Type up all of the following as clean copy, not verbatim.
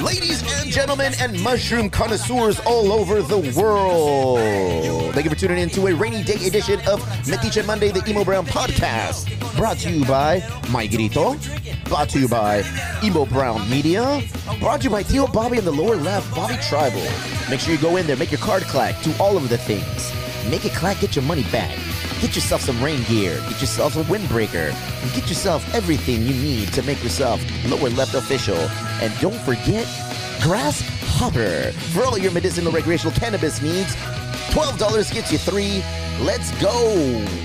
Ladies and gentlemen and mushroom connoisseurs all over the world, thank you for tuning in to a rainy day edition of Metiche Monday, the Emo Brown podcast. Brought to you by My Grito, brought to you by Emo Brown Media, brought to you by Theo Bobby in the lower left, Bobby Tribal. Make sure you go in there, make your card clack, do all of the things. Make it clack, get your money back. Get yourself some rain gear, get yourself a windbreaker, and get yourself everything you need to make yourself lower left official. And don't forget Grasshopper for all your medicinal recreational cannabis needs. $12 gets you 3. Let's go.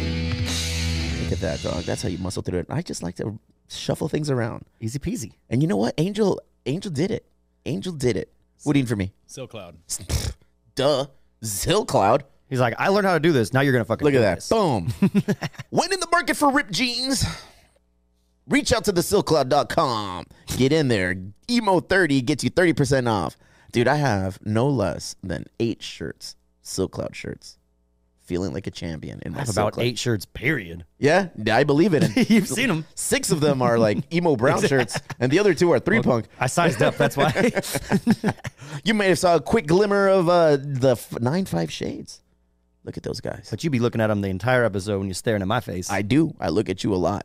Look at that, dog. That's how you muscle through it. I just like to shuffle things around. Easy peasy. And you know what? Angel did it. Angel did it. What do you need from me? Silk Cloud. Duh. Zillcloud. He's like, I learned how to do this. Now you're going to fucking Look do at that. this. Boom. When in the market for ripped jeans, reach out to thesilkcloud.com. Get in there. Emo30 gets you 30% off. Dude, I have no less than 8 shirts, Silk Cloud shirts. Feeling like a champion in I my have Silk about Cloud. 8 shirts, period. Yeah, I believe it. And You've seen them. 6 of them are like emo brown shirts, and the other 2 are 3-punk. I sized up, that's why. You may have saw a quick glimmer of the 9-5 shades. Look at those guys. But you be looking at them the entire episode when you're staring at my face. I do. I look at you a lot.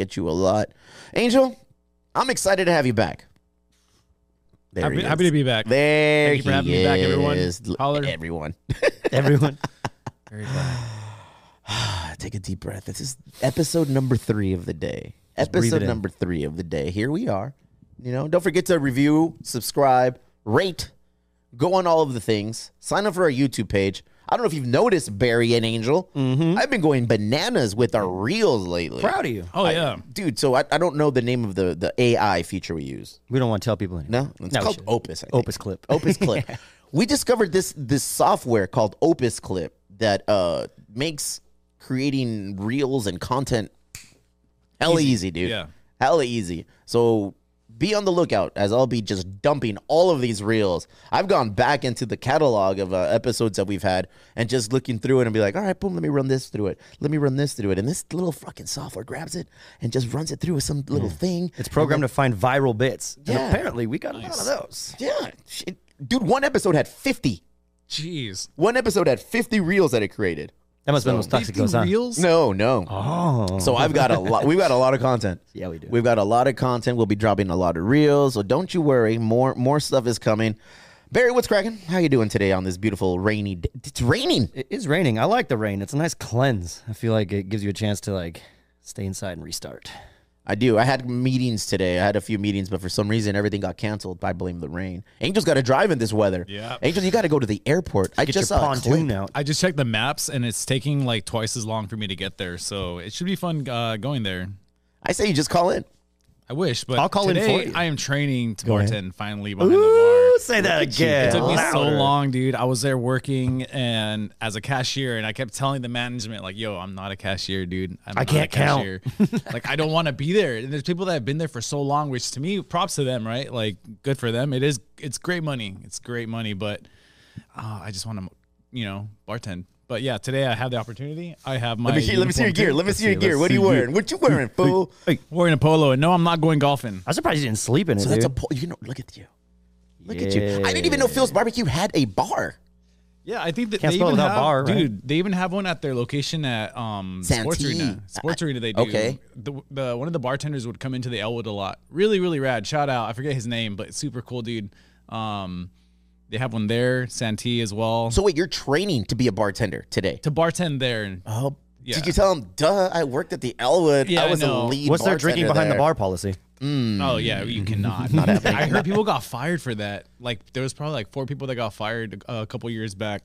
Angel, I'm excited to have you back. There he is. Happy to be back. There Thank you for having me back, everyone. Holler. Everyone. Everyone. Very fun. Take a deep breath. This is episode number 3 of the day. Just breathe Episode it in. number 3 of the day. Here we are. You know, don't forget to review, subscribe, rate, go on all of the things. Sign up for our YouTube page. I don't know if you've noticed, Barry and Angel. I've been going bananas with our reels lately. Proud of you. Oh, yeah. Dude, so I don't know the name of the AI feature we use. We don't want to tell people anything. No? It's No, we called shouldn't. Opus, I think. Opus Clip. Opus Clip. We discovered this software called Opus Clip that makes creating reels and content hella easy, dude. Yeah. Hella easy. So be on the lookout as I'll be just dumping all of these reels. I've gone back into the catalog of episodes that we've had and just looking through it and be like, all right, boom, let me run this through it. Let me run this through it. And this little fucking software grabs it and just runs it through with some little thing. It's programmed to find viral bits. And Yeah. apparently, we got a lot of those. Yeah. Dude, one episode had 50. Jeez. One episode had 50 reels that it created. That must have been those toxic 50 goes on. reels? No. Oh. So I've got a lot. We've got a lot of content. Yeah, we do. We've got a lot of content. We'll be dropping a lot of reels. So don't you worry. More stuff is coming. Barry, what's cracking? How you doing today on this beautiful rainy day? It's raining. It is raining. I like the rain. It's a nice cleanse. I feel like it gives you a chance to like stay inside and restart. I do. I had meetings today. I had a few meetings, but for some reason everything got canceled. I blame the rain. Angel's got to drive in this weather. Yeah. Angel, you got to go to the airport. I Get just your saw a pontoon clip. out. I just checked the maps, and it's taking like twice as long for me to get there. So it should be fun going there. I say you just call in. I wish, but I'll call in today for you. I am training to ahead. bartend finally behind the Ooh, bar. say that Look at you. again. It took me so Louder. long, dude. I was there working and as a cashier, and I kept telling the management, like, "Yo, I'm not a cashier, dude. I'm I not can't a cashier. Like, I don't want to be there." And there's people that have been there for so long, which to me, props to them, right? Like, good for them. It's great money. It's great money, but I just want to, bartend. But yeah, today I have the opportunity. I have my. Let me see your uniform gear. too. Let me see your see, gear. let's What are you see. wearing? What you wearing, fool? Wearing a polo, and no, I'm not going golfing. I'm surprised you didn't sleep in it, So that's dude. look at you. Look at you. I didn't even know Phil's Barbecue had a bar. Yeah, I think that Can't they spell even without have, bar, right? dude. They even have one at their location at Sports Santee. Arena. Sports Arena, they do. Okay. The one of the bartenders would come into the Elwood a lot. Really, really rad. Shout out. I forget his name, but super cool, dude. They have one there, Santee as well. So wait, you're training to be a bartender today? To bartend there, and Oh, Yeah. did you tell him? Duh, I worked at the Elwood. Yeah, I I was a know. lead. What's their drinking bartender behind the there. bar policy? oh yeah, you cannot. Not happening. I heard people got fired for that. Like there was probably like 4 people that got fired a couple years back.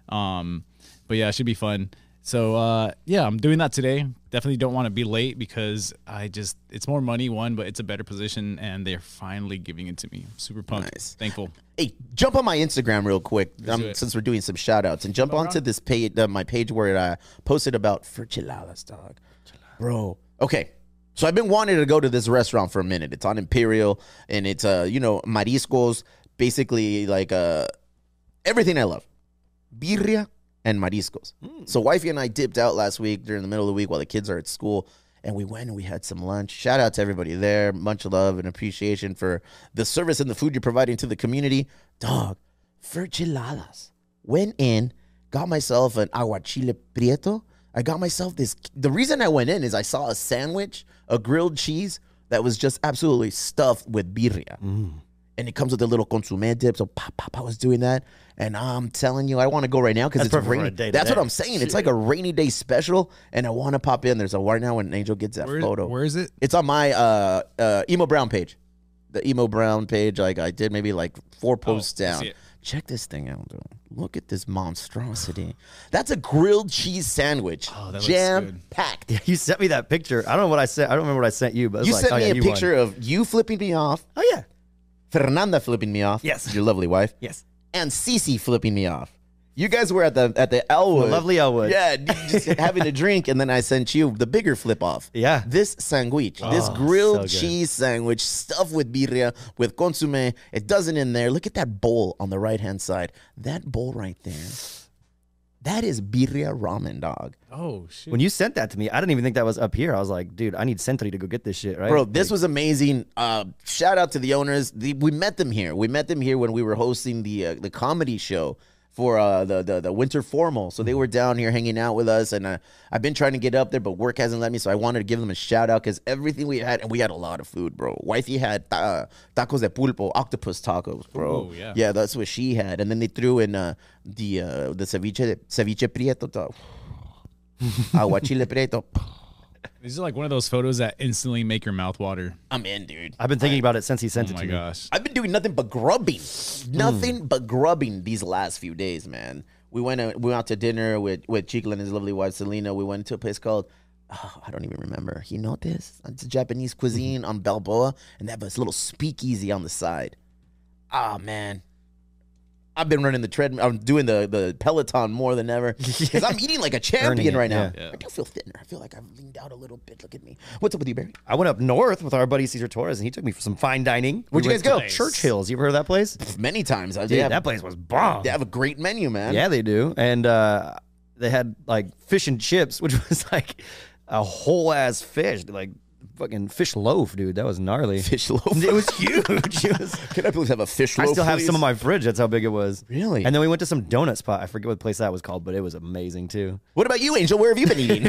But yeah, it should be fun. So yeah, I'm doing that today. Definitely don't want to be late because it's more money, one, but it's a better position, and they're finally giving it to me. Super pumped. Nice. Thankful. Hey, jump on my Instagram real quick do it. since we're doing some shout outs and jump onto this page, my page where I posted about Ferchiladas, dog. Bro. Okay. So I've been wanting to go to this restaurant for a minute. It's on Imperial and it's, mariscos, basically like everything I love. Birria and mariscos. So wifey and I dipped out last week during the middle of the week while the kids are at school. And we went and we had some lunch. Shout out to everybody there. Much love and appreciation for the service and the food you're providing to the community. Dog, for geladas. Went in, got myself an aguachile prieto. I got myself this. The reason I went in is I saw a sandwich, a grilled cheese that was just absolutely stuffed with birria. And it comes with a little consomme dip. So I was doing that. And I'm telling you, I want to go right now because it's perfect for rainy. a day That's today. what I'm saying. It's like a rainy day special. And I want to pop in. There's a right now when Angel gets that photo. Where is it? It's on my Emo Brown page. The Emo Brown page. Like I did maybe like 4 posts I down. see it. Check this thing out, dude. Look at this monstrosity. That's a grilled cheese sandwich. Oh, that looks Jam packed. You sent me that picture. I don't know what I sent. I don't remember what I sent you, but it was You like, sent oh, me yeah, a you picture won. of you flipping me off, Oh yeah. Fernanda flipping me off. Yes. Your lovely wife. Yes. And Cece flipping me off. You guys were at the Elwood. The lovely Elwood. Yeah, just having a drink, and then I sent you the bigger flip off. Yeah. This sandwich, this Oh, grilled so good. cheese sandwich stuffed with birria, with consomme. It doesn't in there. Look at that bowl on the right-hand side. That bowl right there. That is birria ramen, dog. Oh shit. When you sent that to me, I didn't even think that was up here. I was like, dude, I need Sentry to go get this shit, right? Bro, this was amazing. Shout out to the owners. We met them here. We met them here when we were hosting the comedy show for the winter formal. So they were down here hanging out with us, and I've been trying to get up there, but work hasn't let me. So I wanted to give them a shout out because everything we had, and we had a lot of food, bro. Wifey had tacos de pulpo, octopus tacos, bro. Ooh, yeah. Yeah, that's what she had, and then they threw in the ceviche prieto, dog. Aguachile prieto. These are like one of those photos that instantly make your mouth water. I'm in, dude. I've been thinking about it since he Oh sent it my to me. gosh. I've been doing nothing but grubbing. Nothing but grubbing these last few days, man. We went out to dinner with Chicla and his lovely wife, Selena. We went to a place called, I don't even remember. You know this? It's a Japanese cuisine on Balboa, and they have this little speakeasy on the side. Ah, man. I've been running the treadmill. I'm doing the Peloton more than ever because I'm eating like a champion it, right now. yeah. I do feel thinner. I feel like I've leaned out a little bit. Look at me. What's up with you, Barry? I went up north with our buddy Cesar Torres, and he took me for some fine dining. Where'd you went guys go? to Churchill's. You ever heard of that place? Many times. Dude, that place was bomb. They have a great menu, man. Yeah, they do. And they had like fish and chips, which was like a whole ass fish, like fucking fish loaf, dude. That was gnarly. Fish loaf. It was huge. It was. Can I please have a fish loaf? I still have please? some in my fridge. That's how big it was. Really? And then we went to some donut spot. I forget what place that was called, but it was amazing too. What about you, Angel? Where have you been eating?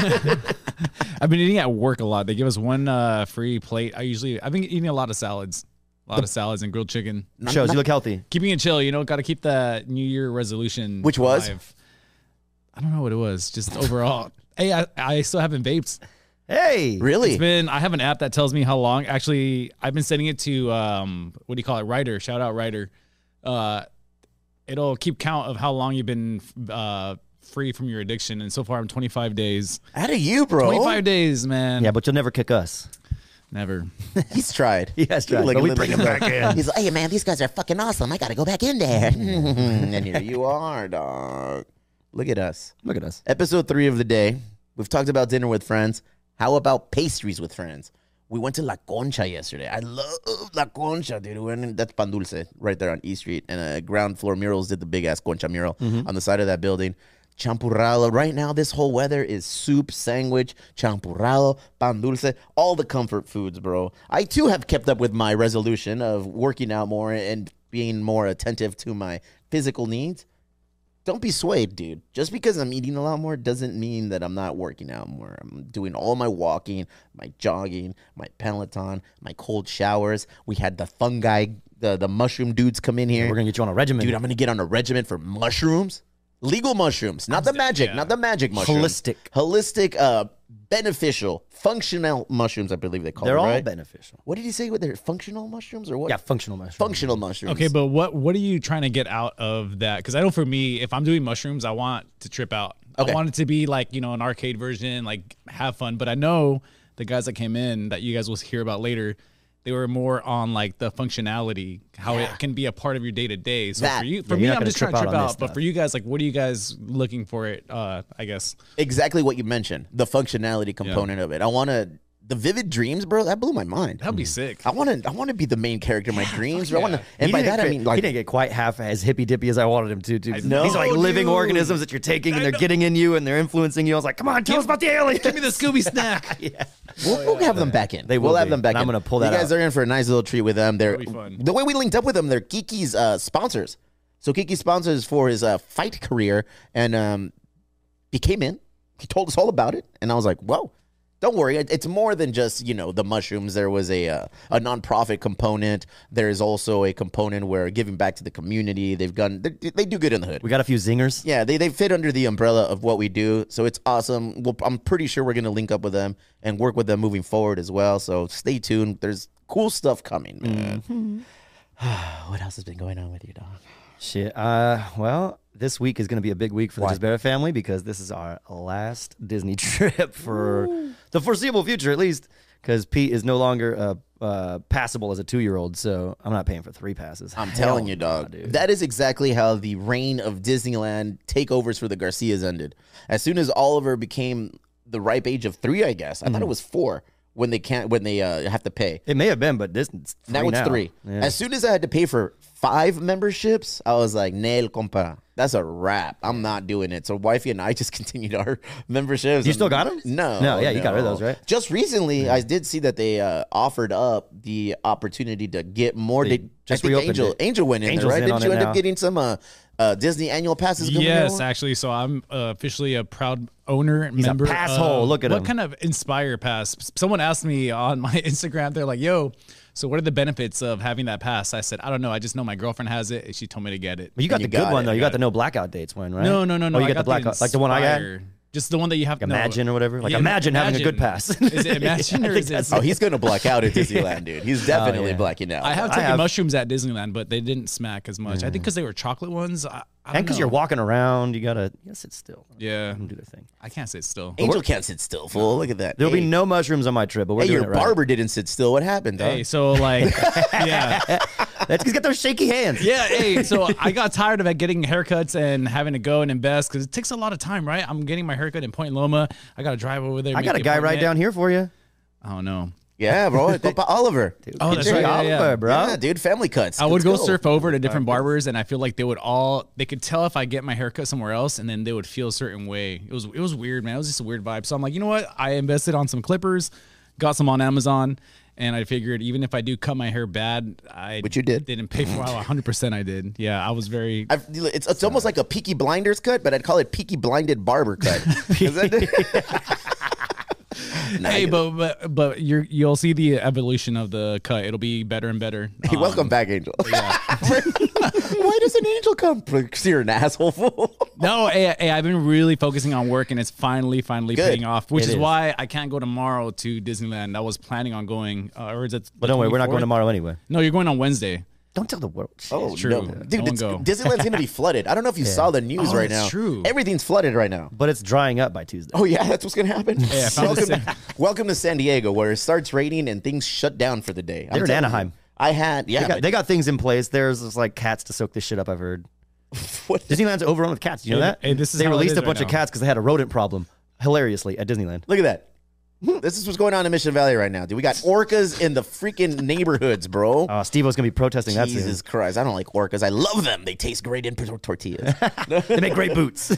I've been eating at work a lot. They give us one free plate. I've been eating a lot of salads. A lot of salads and grilled chicken. Shows you look healthy. Keeping it chill, got to keep the New Year resolution. Which was? alive. I don't know what it was. Just overall. Hey, I still haven't vaped. Hey, Really? I have an app that tells me how long. Actually, I've been setting it to what do you call it? Ryder. Shout out Ryder. It'll keep count of how long you've been free from your addiction, and so far I'm 25 days. Out of you, bro. 25 days, man. Yeah, but you'll never kick us. Never. He's tried. He has tried, Like but a we little bring him bit. back in. He's like, hey, man, these guys are fucking awesome. I got to go back in there. And here you are, dog. Look at us. Look at us. Episode 3 of the day. We've talked about dinner with friends. How about pastries with friends? We went to La Concha yesterday. I love La Concha, dude. That's Pan Dulce right there on E Street. And Ground Floor Murals did the big-ass Concha mural on the side of that building. Champurrado. Right now, this whole weather is soup, sandwich, champurrado, pan dulce, all the comfort foods, bro. I, too, have kept up with my resolution of working out more and being more attentive to my physical needs. Don't be swayed, dude. Just because I'm eating a lot more doesn't mean that I'm not working out more. I'm doing all my walking, my jogging, my Peloton, my cold showers. We had the fungi, the mushroom dudes come in here. We're gonna get you on a regimen. Dude, I'm going to get on a regimen for mushrooms. Legal mushrooms, not the magic, not the magic mushrooms. Holistic, beneficial, functional mushrooms, I believe they call They're them, all right? beneficial. What did he say with their functional mushrooms or what? Yeah, functional mushrooms. Functional mushrooms. Okay, but what are you trying to get out of that? Because I know for me, if I'm doing mushrooms, I want to trip out. Okay. I want it to be like, an arcade version, like have fun. But I know the guys that came in that you guys will hear about later, they were more on like the functionality, how it can be a part of your day to day. So That- for you're me, not I'm gonna just trying to trip trip out on this out. But stuff. for you guys, like, what are you guys looking for it? I guess. Exactly what you mentioned, the functionality component of it. I want to the vivid dreams, bro, that blew my mind. That'd be sick. I want to be the main character in my dreams. Bro. I want to, and He by didn't that I get- mean like he didn't get quite half as hippy dippy as I wanted him to. Dude. know, These are like living dude. organisms that you're taking and they're getting in you and they're influencing you. I was like, come on, tell us about the alien. Give me the Scooby snack. we'll have them back in. They will We'll have be. them back And in. I'm gonna pull that You guys out. are in for a nice little treat with them. They're That'll be fun. the way we linked up with them. They're Kiki's sponsors. So Kiki sponsors for his fight career, and he came in. He told us all about it, and I was like, whoa. Don't worry, it's more than just, the mushrooms. There was a nonprofit component. There is also a component where giving back to the community. They do good in the hood. We got a few zingers. Yeah, they fit under the umbrella of what we do, so it's awesome. I'm pretty sure we're gonna link up with them and work with them moving forward as well. So stay tuned. There's cool stuff coming, man. What else has been going on with you, dog? Shit. Well, this week is going to be a big week for the Gisbera family because this is our last Disney trip for the foreseeable future, at least, because Pete is no longer passable as a 2-year-old, so I'm not paying for 3 passes. I'm telling you, dog. That is exactly how the reign of Disneyland takeovers for the Garcias ended. As soon as Oliver became the ripe age of 3, I guess. I thought it was 4 when they have to pay. It may have been, but this it's Now free it's 3. Yeah. As soon as I had to pay for 5 memberships, I was like, nail compa. That's a wrap. I'm not doing it. So wifey and I just continued our memberships. You still got 'em? No. No, yeah, you got rid of those, right? Just recently, I did see that they offered up the opportunity to get more. just I think reopened Angel went in Angel's there, right? in on Didn't you it end now. up getting some Disney annual passes? Yes, actually. So I'm officially a proud owner member. a passhole. Look at what him. kind of Inspire pass? Someone asked me on my Instagram. They're like, "Yo, so what are the benefits of having that pass?" I said, "I don't know. I just know my girlfriend has it, and she told me to get it." But you got You the good got one it. though. You You got got the no blackout dates one, right? No. Oh, you I got the got blackout, like the one I got. Inspire. Just the one that you have. Imagine or whatever. Like Yeah, imagine having a good Imagine. pass. Is it Imagine or is it? Oh, he's gonna black out at Disneyland, dude. He's definitely yeah. blacking out. I have I taken have- mushrooms at Disneyland, but they didn't smack as much. I think because they were chocolate ones. I And don't because know. you're walking around, you gotta sit still. Yeah, Let them do their thing. I can't sit still. Angel can't sit still, fool. Look at that. There'll Hey. be no mushrooms on my trip, but we're Hey, doing your it right. barber didn't sit still. What happened, dog? Hey, so like, yeah. Let's get those shaky hands. Yeah, hey, so I got tired of getting haircuts and having to go and invest because it takes a lot of time, right? I'm getting my haircut in Point Loma. I got to drive over there. I make got a the guy right appointment. down here for you. Oh, no. Yeah, bro. Oliver. Oh, that's Hey, right. Oliver, Yeah. bro. Yeah, dude. Family cuts. I would Let's go surf over to different barbers, and I feel like they could tell if I get my haircut somewhere else, and then they would feel a certain way. It was weird, man. It was just a weird vibe. So I'm like, you know what? I invested on some clippers, got some on Amazon, and I figured even if I do cut my hair bad, Which you did. didn't pay for. Wow, 100% I did. Yeah, I was very. It's almost like a Peaky Blinders cut, but I'd call it Peaky Blinded Barber cut. Is that- Hey, but you'll see the evolution of the cut. It'll be better and better. Hey, welcome back, Angel. Why does an angel come? Because you're an asshole, fool. No, hey, I've been really focusing on work, and it's finally Good. paying off. Which It is is. why I can't go tomorrow to Disneyland. I was planning on going, or is it? But don't worry, we're not 24th? going tomorrow anyway. No, you're going on Wednesday. Don't tell the world. Oh, true. no. No Dude, one go. Disneyland's going to be flooded. I don't know if you saw the news Oh, right that's now. true. Everything's flooded right now. But it's drying up by Tuesday. Oh, yeah, that's what's going to happen. Hey, I found this welcome to San Diego, where it starts raining and things shut down for the day. They're in Anaheim. I had, yeah. They got things in place. There's just like cats to soak this shit up, I've heard. What? Disneyland's overrun with cats. You know Hey, that? hey, this is they how it released is a bunch right of now. cats because they had a rodent problem, hilariously, at Disneyland. Look at that. This is what's going on in Mission Valley right now, dude. We got orcas in the freaking neighborhoods, bro. Steve-O's going to be protesting that soon. Jesus Christ. I don't like orcas. I love them. They taste great in tortillas. They make great boots.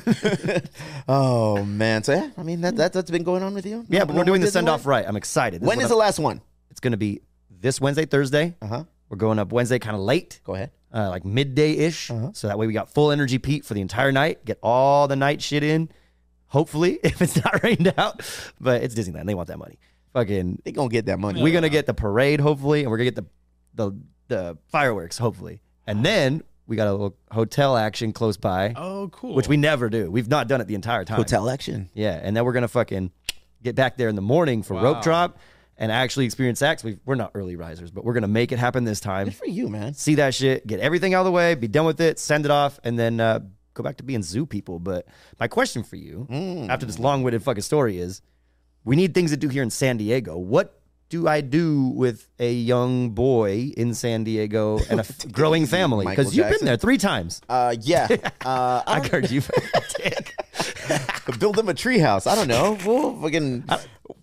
Oh, man. So, yeah, I mean, that's been going on with you? Yeah, but we're doing the Disneyland? send-off right. I'm excited. When is the last one? It's going to be this Wednesday, Thursday. Uh-huh. We're going up Wednesday kind of late. Go ahead. Like midday-ish. Uh-huh. So that way we got full energy Pete for the entire night. Get all the night shit in. Hopefully, if it's not rained out. But it's Disneyland. They want that money. Fucking, They gonna get that money. we're going to get the parade, hopefully, and we're going to get the fireworks, hopefully. And then we got a little hotel action close by, Oh, cool. which we never do. We've not done it the entire time. Hotel action. Yeah, and then we're going to fucking get back there in the morning for rope drop and actually experience acts. We're not early risers, but we're going to make it happen this time. Good for you, man. See that shit, get everything out of the way, be done with it, send it off, and then go back to being zoo people. But my question for you, after this long-winded fucking story is, we need things to do here in San Diego. What do I do with a young boy in San Diego and a growing family? Michael Because you've been Jackson? there 3 times. Yeah. I heard you. Dick. Build them a treehouse. I don't know. Well, fucking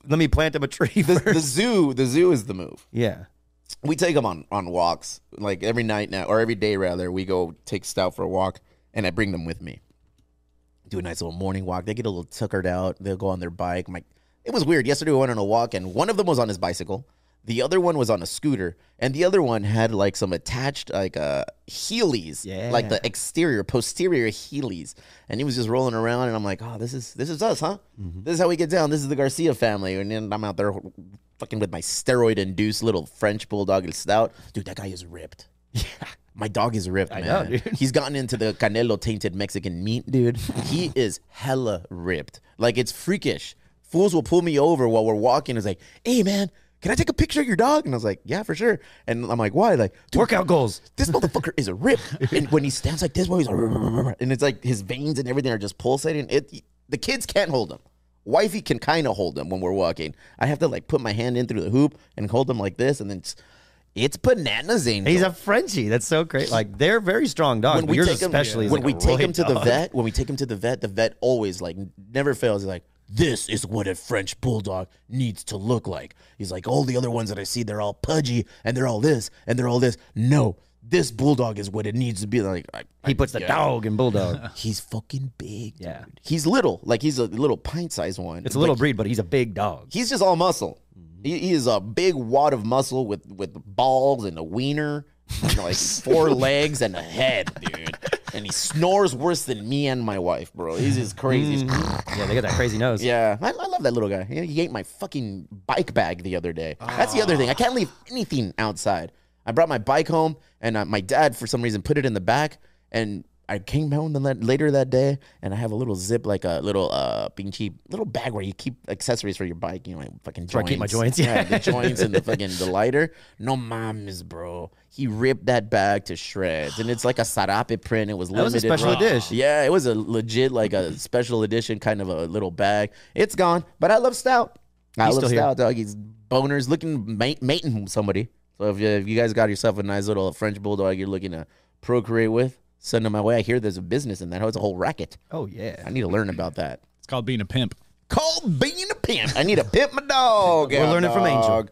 let me plant him a tree The first. zoo is the move. Yeah. We take them on walks, like every night now, or every day rather. We go take Stout for a walk, and I bring them with me. Do a nice little morning walk. They get a little tuckered out. They'll go on their bike. It was weird. Yesterday we went on a walk, and one of them was on his bicycle. The other one was on a scooter, and the other one had like some attached like Heelys, like the posterior Heelys, and he was just rolling around, and I'm like, oh, this is us, huh? This is how we get down. This is the Garcia family, and then I'm out there fucking with my steroid-induced little French bulldog Stout. Dude, that guy is ripped. Yeah. My dog is ripped, man. know, dude. He's gotten into the Canelo-tainted Mexican meat, dude. He is hella ripped. Like, it's freakish. Fools will pull me over while we're walking. It's like, hey, man, can I take a picture of your dog? And I was like, yeah, for sure. And I'm like, why? Like, dude, Workout goals. this motherfucker is a rip. And when he stands like this, he's like, and it's like his veins and everything are just pulsating. The kids can't hold him. Wifey can kind of hold him when we're walking. I have to like put my hand in through the hoop and hold him like this, and then it's bananas, Angel. He's a Frenchie. That's so great. Like, they're very strong dogs. But yours especially is when like we a take roid him to the dog. vet, the vet always like never fails. He's like, this is what a French bulldog needs to look like. He's like, all the other ones that I see, they're all pudgy and they're all this and they're all this. No, this bulldog is what it needs to be like. He puts the dog in bulldog. He's fucking big. Yeah. Dude. He's little. Like, he's a little pint-sized one. It's a little breed, but he's a big dog. He's just all muscle. He is a big wad of muscle with balls and a wiener, and like 4 legs and a head, dude. And he snores worse than me and my wife, bro. He's just crazy. Yeah, they got that crazy nose. Yeah, I love that little guy. He ate my fucking bike bag the other day. That's the other thing. I can't leave anything outside. I brought my bike home, and my dad, for some reason, put it in the back, and I came home later that day, and I have a little zip, like a little little bag where you keep accessories for your bike. You know, like fucking joints. Where I keep my joints. Yeah, the joints and the lighter. No mames, bro. He ripped that bag to shreds, and it's like a sarape print. It was limited. That was a special edition. Yeah, it was a legit, like a special edition kind of a little bag. It's gone, but I love Stout. I love Stout, dog. He's boners looking, mating somebody. So if you guys got yourself a nice little French bulldog you're looking to procreate with, send them my way. I hear there's a business in that. It's a whole racket. Oh, yeah. I need to learn about that. It's called being a pimp. Called being a pimp. I need to pimp my dog. We're learning from Angel.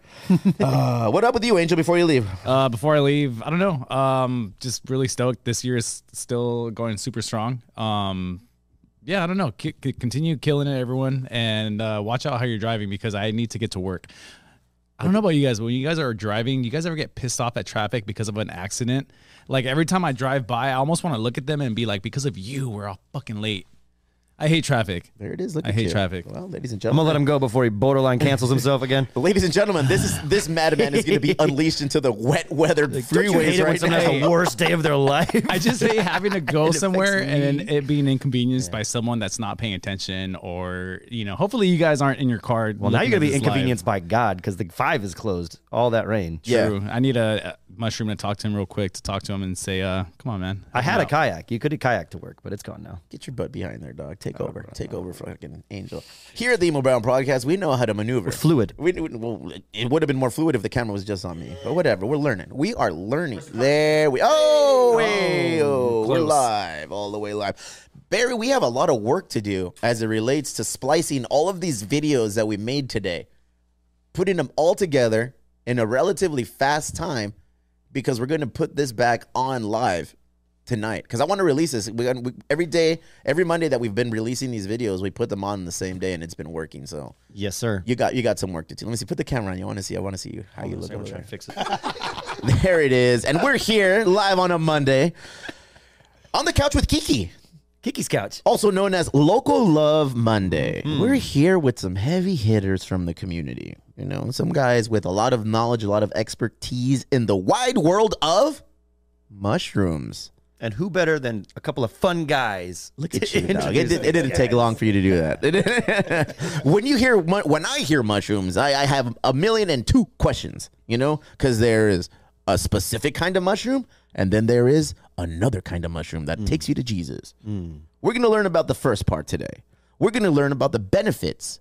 What up with you, Angel, before you leave? Before I leave, I don't know. Just really stoked. This year is still going super strong. Yeah, I don't know. Continue killing it, everyone, and watch out how you're driving because I need to get to work. I don't know about you guys, but when you guys are driving, you guys ever get pissed off at traffic because of an accident? Like every time I drive by, I almost want to look at them and be like, because of you, we're all fucking late. I hate traffic. There it is. Look I at hate you. traffic. Well, ladies and I'm going gentlemen. to let him go before he borderline cancels himself again. Ladies and gentlemen, this madman is going to be unleashed into the wet weathered Don't you hate freeways it when right someone has now. the worst day of their life? I just hate having to go somewhere affects and me. then it being inconvenienced by someone that's not paying attention or, hopefully you guys aren't in your car. Well, now you're going to be looking at this live. inconvenienced by God because the 5 is closed. All that rain. Yeah. True. I need a mushroom to talk to him real quick to talk to him and say, come on, man. I had Help a me out. kayak. You could have kayak to work, but it's gone now. Get your butt behind there, dog. Take over. Take over, fucking Angel. Here at the Emo Brown Podcast, we know how to maneuver. Fluid. Well, it would have been more fluid if the camera was just on me. But whatever. We're learning. We are learning. There we we're close. live. All the way live. Barry, we have a lot of work to do as it relates to splicing all of these videos that we made today, putting them all together in a relatively fast time because we're going to put this back on live tonight because I want to release this. Every day, every Monday that we've been releasing these videos, we put them on the same day and it's been working. So Yes, sir. you got some work to do. Let me see. Put the camera on. I want to see you how you look over there. fix it. There it is. And we're here live on a Monday on the couch with Kiki, Kiki's couch. also known as Local Love Monday. We're here with some heavy hitters from the community. Some guys with a lot of knowledge, a lot of expertise in the wide world of mushrooms. And who better than a couple of fun guys? Look at to you, dog. introduce It didn't these take guys. long for you to do that. When I hear mushrooms, I have 1,000,002 questions, because there is a specific kind of mushroom, and then there is another kind of mushroom that takes you to Jesus. We're going to learn about the first part today. We're going to learn about the benefits,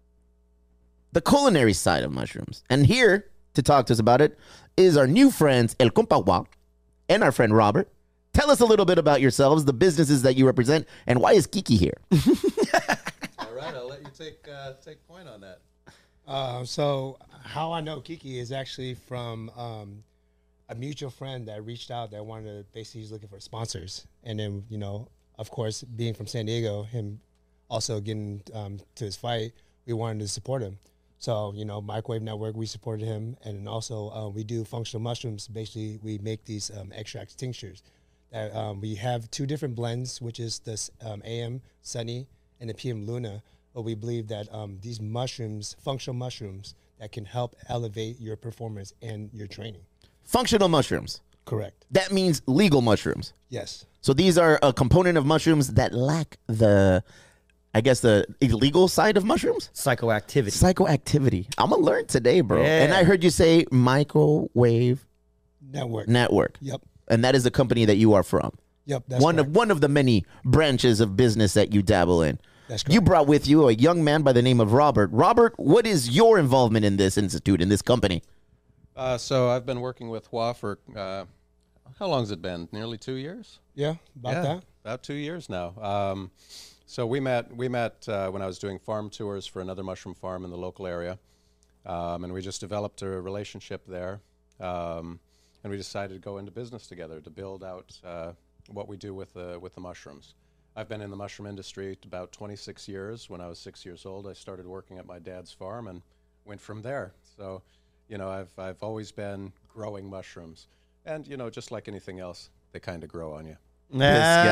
the culinary side of mushrooms. And here to talk to us about it is our new friends, El Compa Wa and our friend Robert. Tell us a little bit about yourselves, the businesses that you represent, and why is Kiki here? All right, I'll let you take point on that. So how I know Kiki is actually from a mutual friend that reached out that wanted to basically he's looking for sponsors, and then of course being from San Diego, him also getting to his fight, we wanted to support him. So Microwave Network, we supported him, and then also we do functional mushrooms. Basically, we make these extracts tinctures. We have 2 different blends, which is this AM Sunny and the PM Luna. But we believe that these mushrooms, functional mushrooms, that can help elevate your performance and your training. Functional mushrooms. Correct. That means legal mushrooms. Yes. So these are a component of mushrooms that lack the illegal side of mushrooms? Psychoactivity. Psychoactivity. I'm going to learn today, bro. Yeah. And I heard you say Microwave Network. Yep. And that is the company that you are from. Yep. That's one correct. of the many branches of business that you dabble in. That's correct. You brought with you a young man by the name of Robert. Robert, what is your involvement in this institute, in this company? So I've been working with Hua for, how long has it been? Nearly 2 years? Yeah, that. About 2 years now. So we met when I was doing farm tours for another mushroom farm in the local area. And we just developed a relationship there. And we decided to go into business together to build out what we do with the mushrooms. I've been in the mushroom industry about 26 years. When I was 6 years old, I started working at my dad's farm and went from there. So, I've always been growing mushrooms. And, just like anything else, they kind of grow on you. This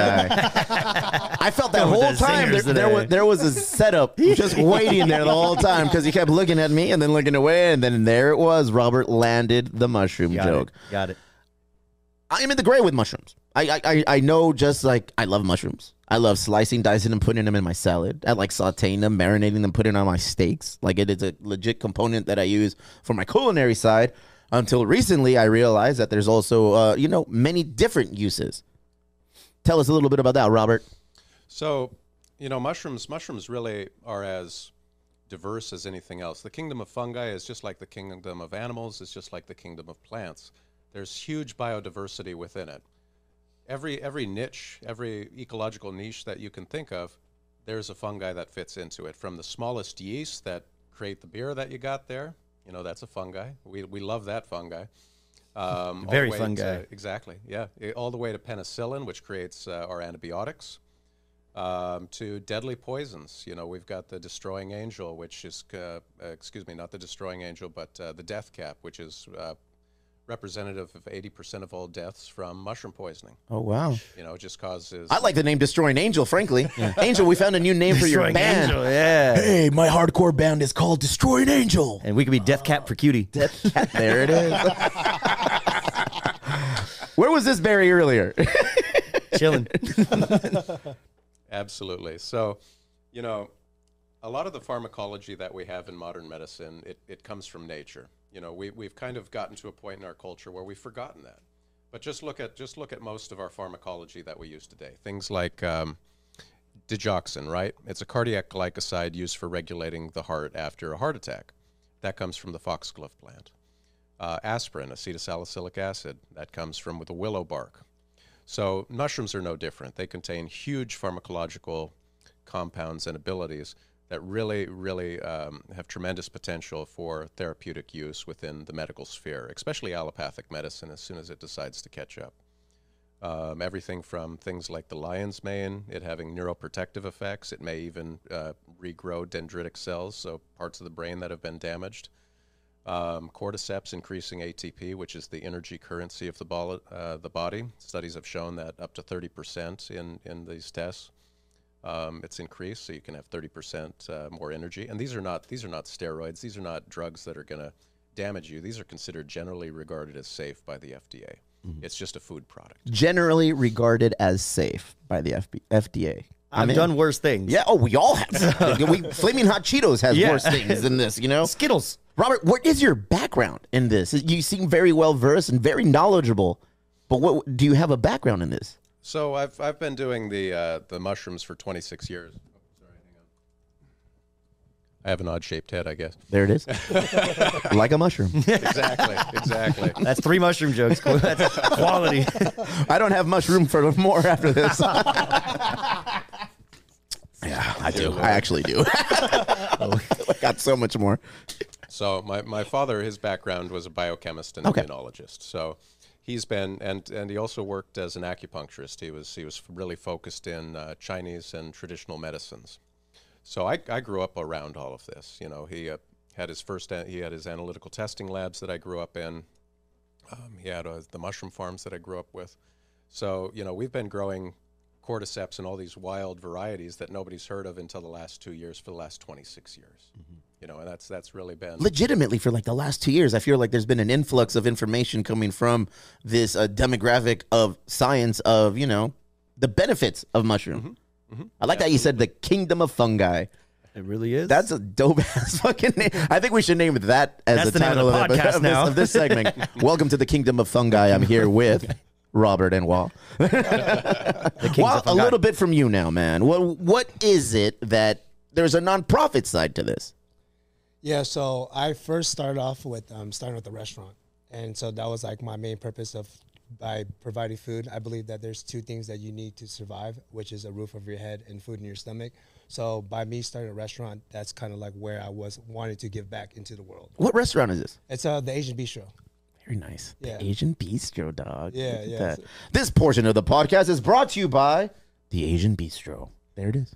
guy. I felt that Going with whole the time singers there was a setup just waiting there the whole time because he kept looking at me and then looking away, and then there it was. Robert landed the mushroom joke. Got it. I am in the gray with mushrooms. I know, just like I love mushrooms. I love slicing, dicing, and putting them in my salad. I like sauteing them, marinating them, putting them on my steaks. Like, it is a legit component that I use for my culinary side. Until recently, I realized that there's also, many different uses. Tell us a little bit about that, Robert. So, mushrooms really are as diverse as anything else. The kingdom of fungi is just like the kingdom of animals. It's just like the kingdom of plants. There's huge biodiversity within it. Every niche, every ecological niche that you can think of, there's a fungi that fits into it. From the smallest yeast that create the beer that you got there, that's a fungi. We love that fungi. Very fungi. Exactly, yeah. All the way to penicillin, which creates our antibiotics, to deadly poisons. We've got the destroying angel, which is, not the destroying angel, but the death cap, which is representative of 80% of all deaths from mushroom poisoning. Oh, wow. It just causes... I like the name Destroying Angel, frankly. Angel, we found a new name for your Destroying band. Angel, yeah. Hey, my hardcore band is called Destroying Angel. And we could be Death Cap for Cutie. Death Cat, there it is. Where was this Barry earlier? Chilling. Absolutely. So, a lot of the pharmacology that we have in modern medicine, it comes from nature. We've kind of gotten to a point in our culture where we've forgotten that. But just look at most of our pharmacology that we use today. Things like digoxin, right? It's a cardiac glycoside used for regulating the heart after a heart attack. That comes from the foxglove plant. Aspirin, acetylsalicylic acid, that comes from the willow bark. So mushrooms are no different. They contain huge pharmacological compounds and abilities that really, really have tremendous potential for therapeutic use within the medical sphere, especially allopathic medicine as soon as it decides to catch up. Everything from things like the lion's mane, it having neuroprotective effects. It may even regrow dendritic cells, so parts of the brain that have been damaged. Cordyceps increasing ATP, which is the energy currency of the body. Studies have shown that up to 30% in these tests. It's increased, so you can have 30% more energy. And these are not steroids. These are not drugs that are going to damage you. These are considered generally regarded as safe by the FDA. Mm-hmm. It's just a food product. Generally regarded as safe by the FDA. I've done worse things. Yeah, we all have. Flaming Hot Cheetos has worse things than this, Skittles. Robert, what is your background in this? You seem very well versed and very knowledgeable, but what do you have a background in this? So I've been doing the mushrooms for 26 years. Oh, sorry, hang on. I have an odd-shaped head, I guess. There it is. Like a mushroom. Exactly. That's 3 mushroom jokes. That's quality. I don't have mushroom for more after this. Yeah, I do. I actually do. I got so much more. So my father, his background was a biochemist and immunologist. So he's been, and he also worked as an acupuncturist. He was really focused in Chinese and traditional medicines. So I grew up around all of this. You know, he had his analytical testing labs that I grew up in. He had the mushroom farms that I grew up with. So, you know, we've been growing cordyceps and all these wild varieties that nobody's heard of until the last 2 years for the last 26 years. You know, and that's really been legitimately for like the last 2 years. I feel like there's been an influx of information coming from this demographic of science of, you know, the benefits of mushroom. I like that you said the kingdom of fungi. It really is. That's a dope ass fucking name. I think we should name that as That's the the name of title the podcast of now. this segment. Welcome to the kingdom of fungi. I'm here with Robert and Wall. Well, a little bit from you now, man. What is it that there's a nonprofit side to this? Yeah, so I first started off with starting with the restaurant, and so that was like my main purpose of by providing food. I believe that there's two things that you need to survive, which is a roof over your head and food in your stomach. So by me starting a restaurant, that's kind of like where I was wanting to give back into the world. What restaurant is this? It's the Asian Bistro. Very nice. Yeah. The Asian Bistro, dog. Yeah, Look at yeah. that. This portion of the podcast is brought to you by the Asian Bistro. There it is.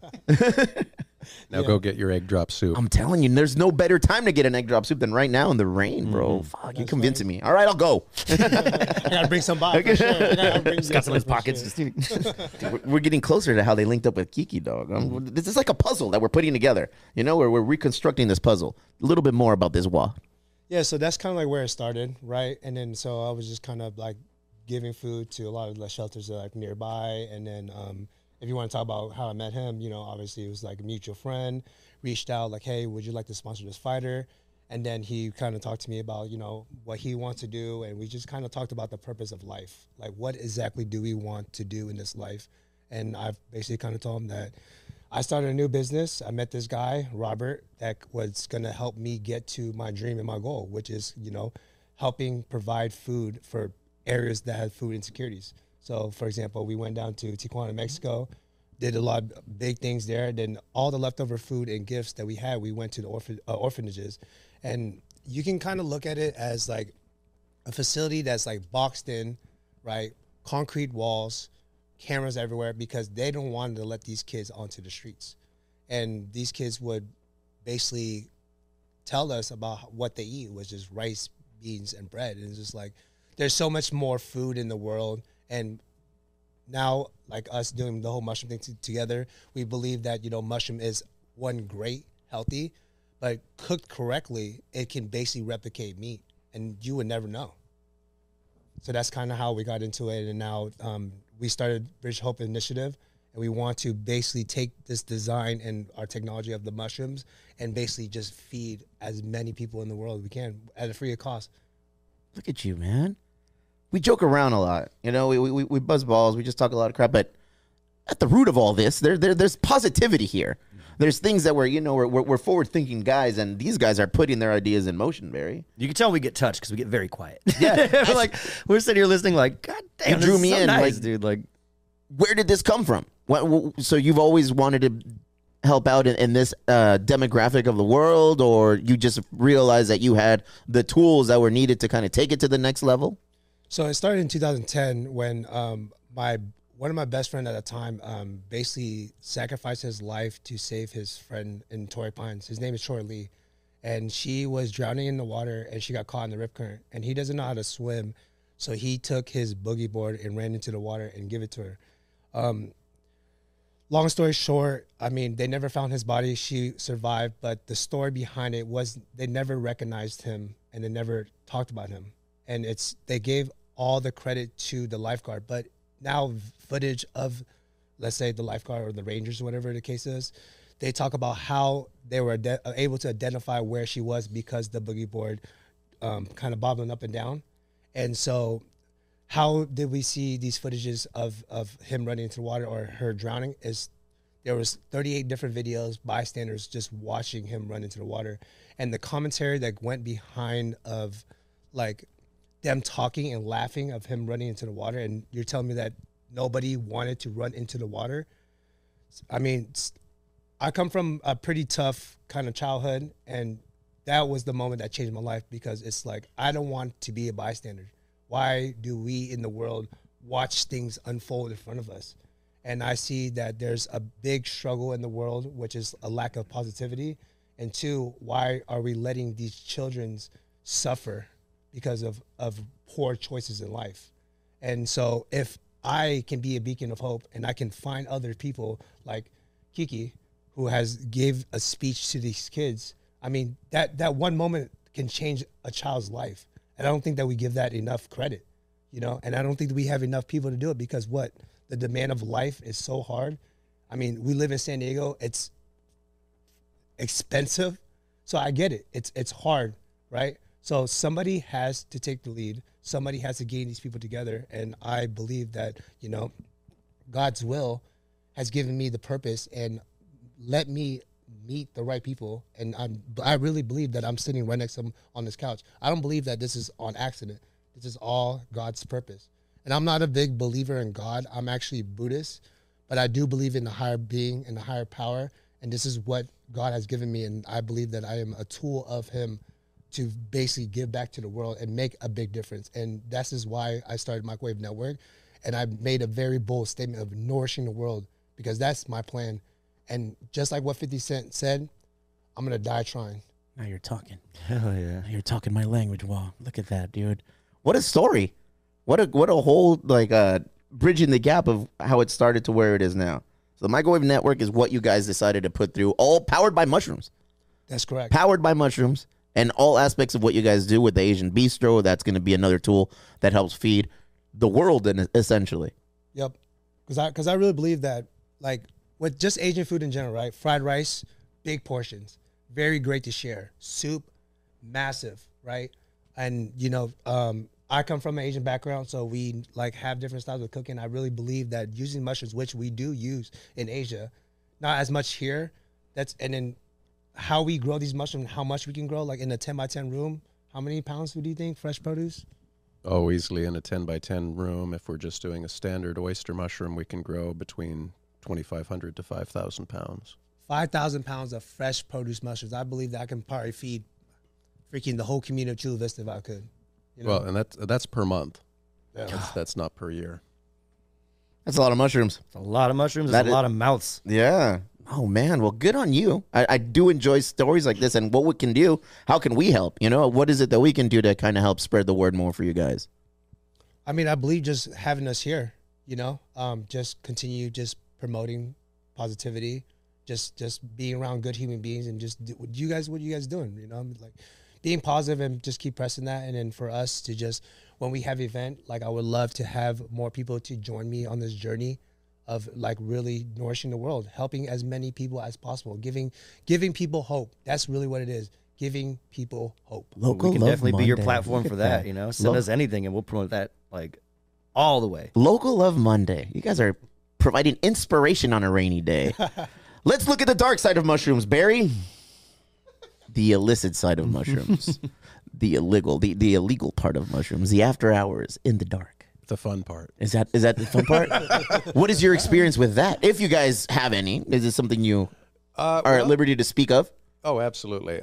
now go get your egg drop soup. I'm telling you, there's no better time to get an egg drop soup than right now in the rain, bro. Fuck, you're convincing me. All right, I'll go. I gotta bring some by. For sure. Got some in his pockets. Dude, we're getting closer to how they linked up with Kiki, dog. This is like a puzzle that we're putting together. You know, we're reconstructing this puzzle. A little bit more about this Wah. Yeah, so that's kind of like where it started, right? And then so I was just kind of like giving food to a lot of the shelters that are like nearby. And then if you want to talk about how I met him, you know, obviously it was like a mutual friend, reached out like, hey, would you like to sponsor this fighter? And then he kind of talked to me about, you know, what he wants to do. And we just kind of talked about the purpose of life. Like, what exactly do we want to do in this life? And I've basically kind of told him that I started a new business. I met this guy, Robert, that was going to help me get to my dream and my goal, which is, you know, helping provide food for areas that have food insecurities. So, for example, we went down to Tijuana, Mexico, did a lot of big things there. Then all the leftover food and gifts that we had, we went to the orphanages. And you can kind of look at it as like a facility that's like boxed in, right? Concrete walls, cameras everywhere, because they don't want to let these kids onto the streets. And these kids would basically tell us about what they eat, which is rice, beans, and bread. And it's just like, there's so much more food in the world. And now, like us doing the whole mushroom thing together, we believe that, you know, mushroom is one, great, healthy, but cooked correctly, it can basically replicate meat, and you would never know. So that's kind of how we got into it. And now we started Bridge Hope Initiative, and we want to basically take this design and our technology of the mushrooms and basically just feed as many people in the world as we can at a free of cost. Look at you, man. We joke around a lot. You know, we buzz balls. We just talk a lot of crap. But at the root of all this, there's positivity here. There's things that we're forward-thinking guys, and these guys are putting their ideas in motion, Barry. You can tell we get touched because we get very quiet. Yeah. we're sitting here listening like, God damn, You drew this me is so in, nice, like- dude. Like, Where did this come from? So you've always wanted to help out in this demographic of the world, or you just realized that you had the tools that were needed to kind of take it to the next level? So it started in 2010 when one of my best friends at the time basically sacrificed his life to save his friend in Torrey Pines. His name is Troy Lee. And she was drowning in the water, and she got caught in the rip current. And he doesn't know how to swim, so he took his boogie board and ran into the water and gave it to her. Long story short, I mean, they never found his body. She survived, but the story behind it was they never recognized him, and they never talked about him. And they gave all the credit to the lifeguard, but now footage of, let's say, the lifeguard or the Rangers, whatever the case is, they talk about how they were able to identify where she was because the boogie board kind of bobbing up and down. And so how did we see these footages of him running into the water or her drowning? Is there was 38 different videos, bystanders just watching him run into the water. And the commentary that went behind of like them talking and laughing of him running into the water, and you're telling me that nobody wanted to run into the water? I mean, I come from a pretty tough kind of childhood, and that was the moment that changed my life, because it's like, I don't want to be a bystander. Why do we in the world watch things unfold in front of us? And I see that there's a big struggle in the world, which is a lack of positivity. And two, why are we letting these children suffer because of poor choices in life? And so if I can be a beacon of hope, and I can find other people like Kiki, who has gave a speech to these kids, I mean, that one moment can change a child's life. And I don't think that we give that enough credit, and I don't think that we have enough people to do it, because the demand of life is so hard. I mean, we live in San Diego. It's expensive. So I get it. It's hard, right? So somebody has to take the lead. Somebody has to gain these people together. And I believe that, God's will has given me the purpose and let me meet the right people. And I really believe that I'm sitting right next to them on this couch. I don't believe that this is on accident. This is all God's purpose. And I'm not a big believer in God. I'm actually Buddhist, but I do believe in the higher being and the higher power. And this is what God has given me. And I believe that I am a tool of him to basically give back to the world and make a big difference. And this is why I started Microwave Network. And I made a very bold statement of nourishing the world, because that's my plan. And just like what 50 Cent said, I'm going to die trying. Now you're talking. Hell yeah. Now you're talking my language. Wow, look at that, dude. What a story. What a whole bridging the gap of how it started to where it is now. So the Microwave Network is what you guys decided to put through, all powered by mushrooms. That's correct. Powered by mushrooms, and all aspects of what you guys do with the Asian Bistro. That's going to be another tool that helps feed the world, essentially. Yep. Because I really believe that, like, with just Asian food in general, right? Fried rice, big portions, very great to share. Soup, massive, right? And, I come from an Asian background, so we have different styles of cooking. I really believe that using mushrooms, which we do use in Asia, not as much here. And then how we grow these mushrooms, how much we can grow, like in a 10 by 10 room. How many pounds do you think fresh produce? Oh, easily in a 10 by 10 room. If we're just doing a standard oyster mushroom, we can grow between 2,500 to 5,000 pounds. 5,000 pounds of fresh produce mushrooms. I believe that I can probably feed freaking the whole community of Chula Vista if I could. Well, and that's per month. Yeah. That's not per year. That's a lot of mushrooms. It's a lot of mushrooms. That That's a lot of mouths. Yeah. Oh, man. Well, good on you. I do enjoy stories like this, and what we can do, how can we help? What is it that we can do to kind of help spread the word more for you guys? I mean, I believe just having us here, just continue just promoting positivity, just being around good human beings, and just what you guys doing, like being positive and just keep pressing that. And then for us to just, when we have event, I would love to have more people to join me on this journey of really nourishing the world, helping as many people as possible, giving people hope. That's really what it is. Giving people hope. Local We can Love definitely be your Monday. platform Look for at that. Send us anything and we'll promote that all the way. Local Love Monday. You guys are providing inspiration on a rainy day. Let's look at the dark side of mushrooms, Barry. The illicit side of mushrooms. The illegal part of mushrooms. The after hours in the dark. The fun part. Is that the fun part? What is your experience with that? If you guys have any, is it something you are at liberty to speak of? Oh, absolutely.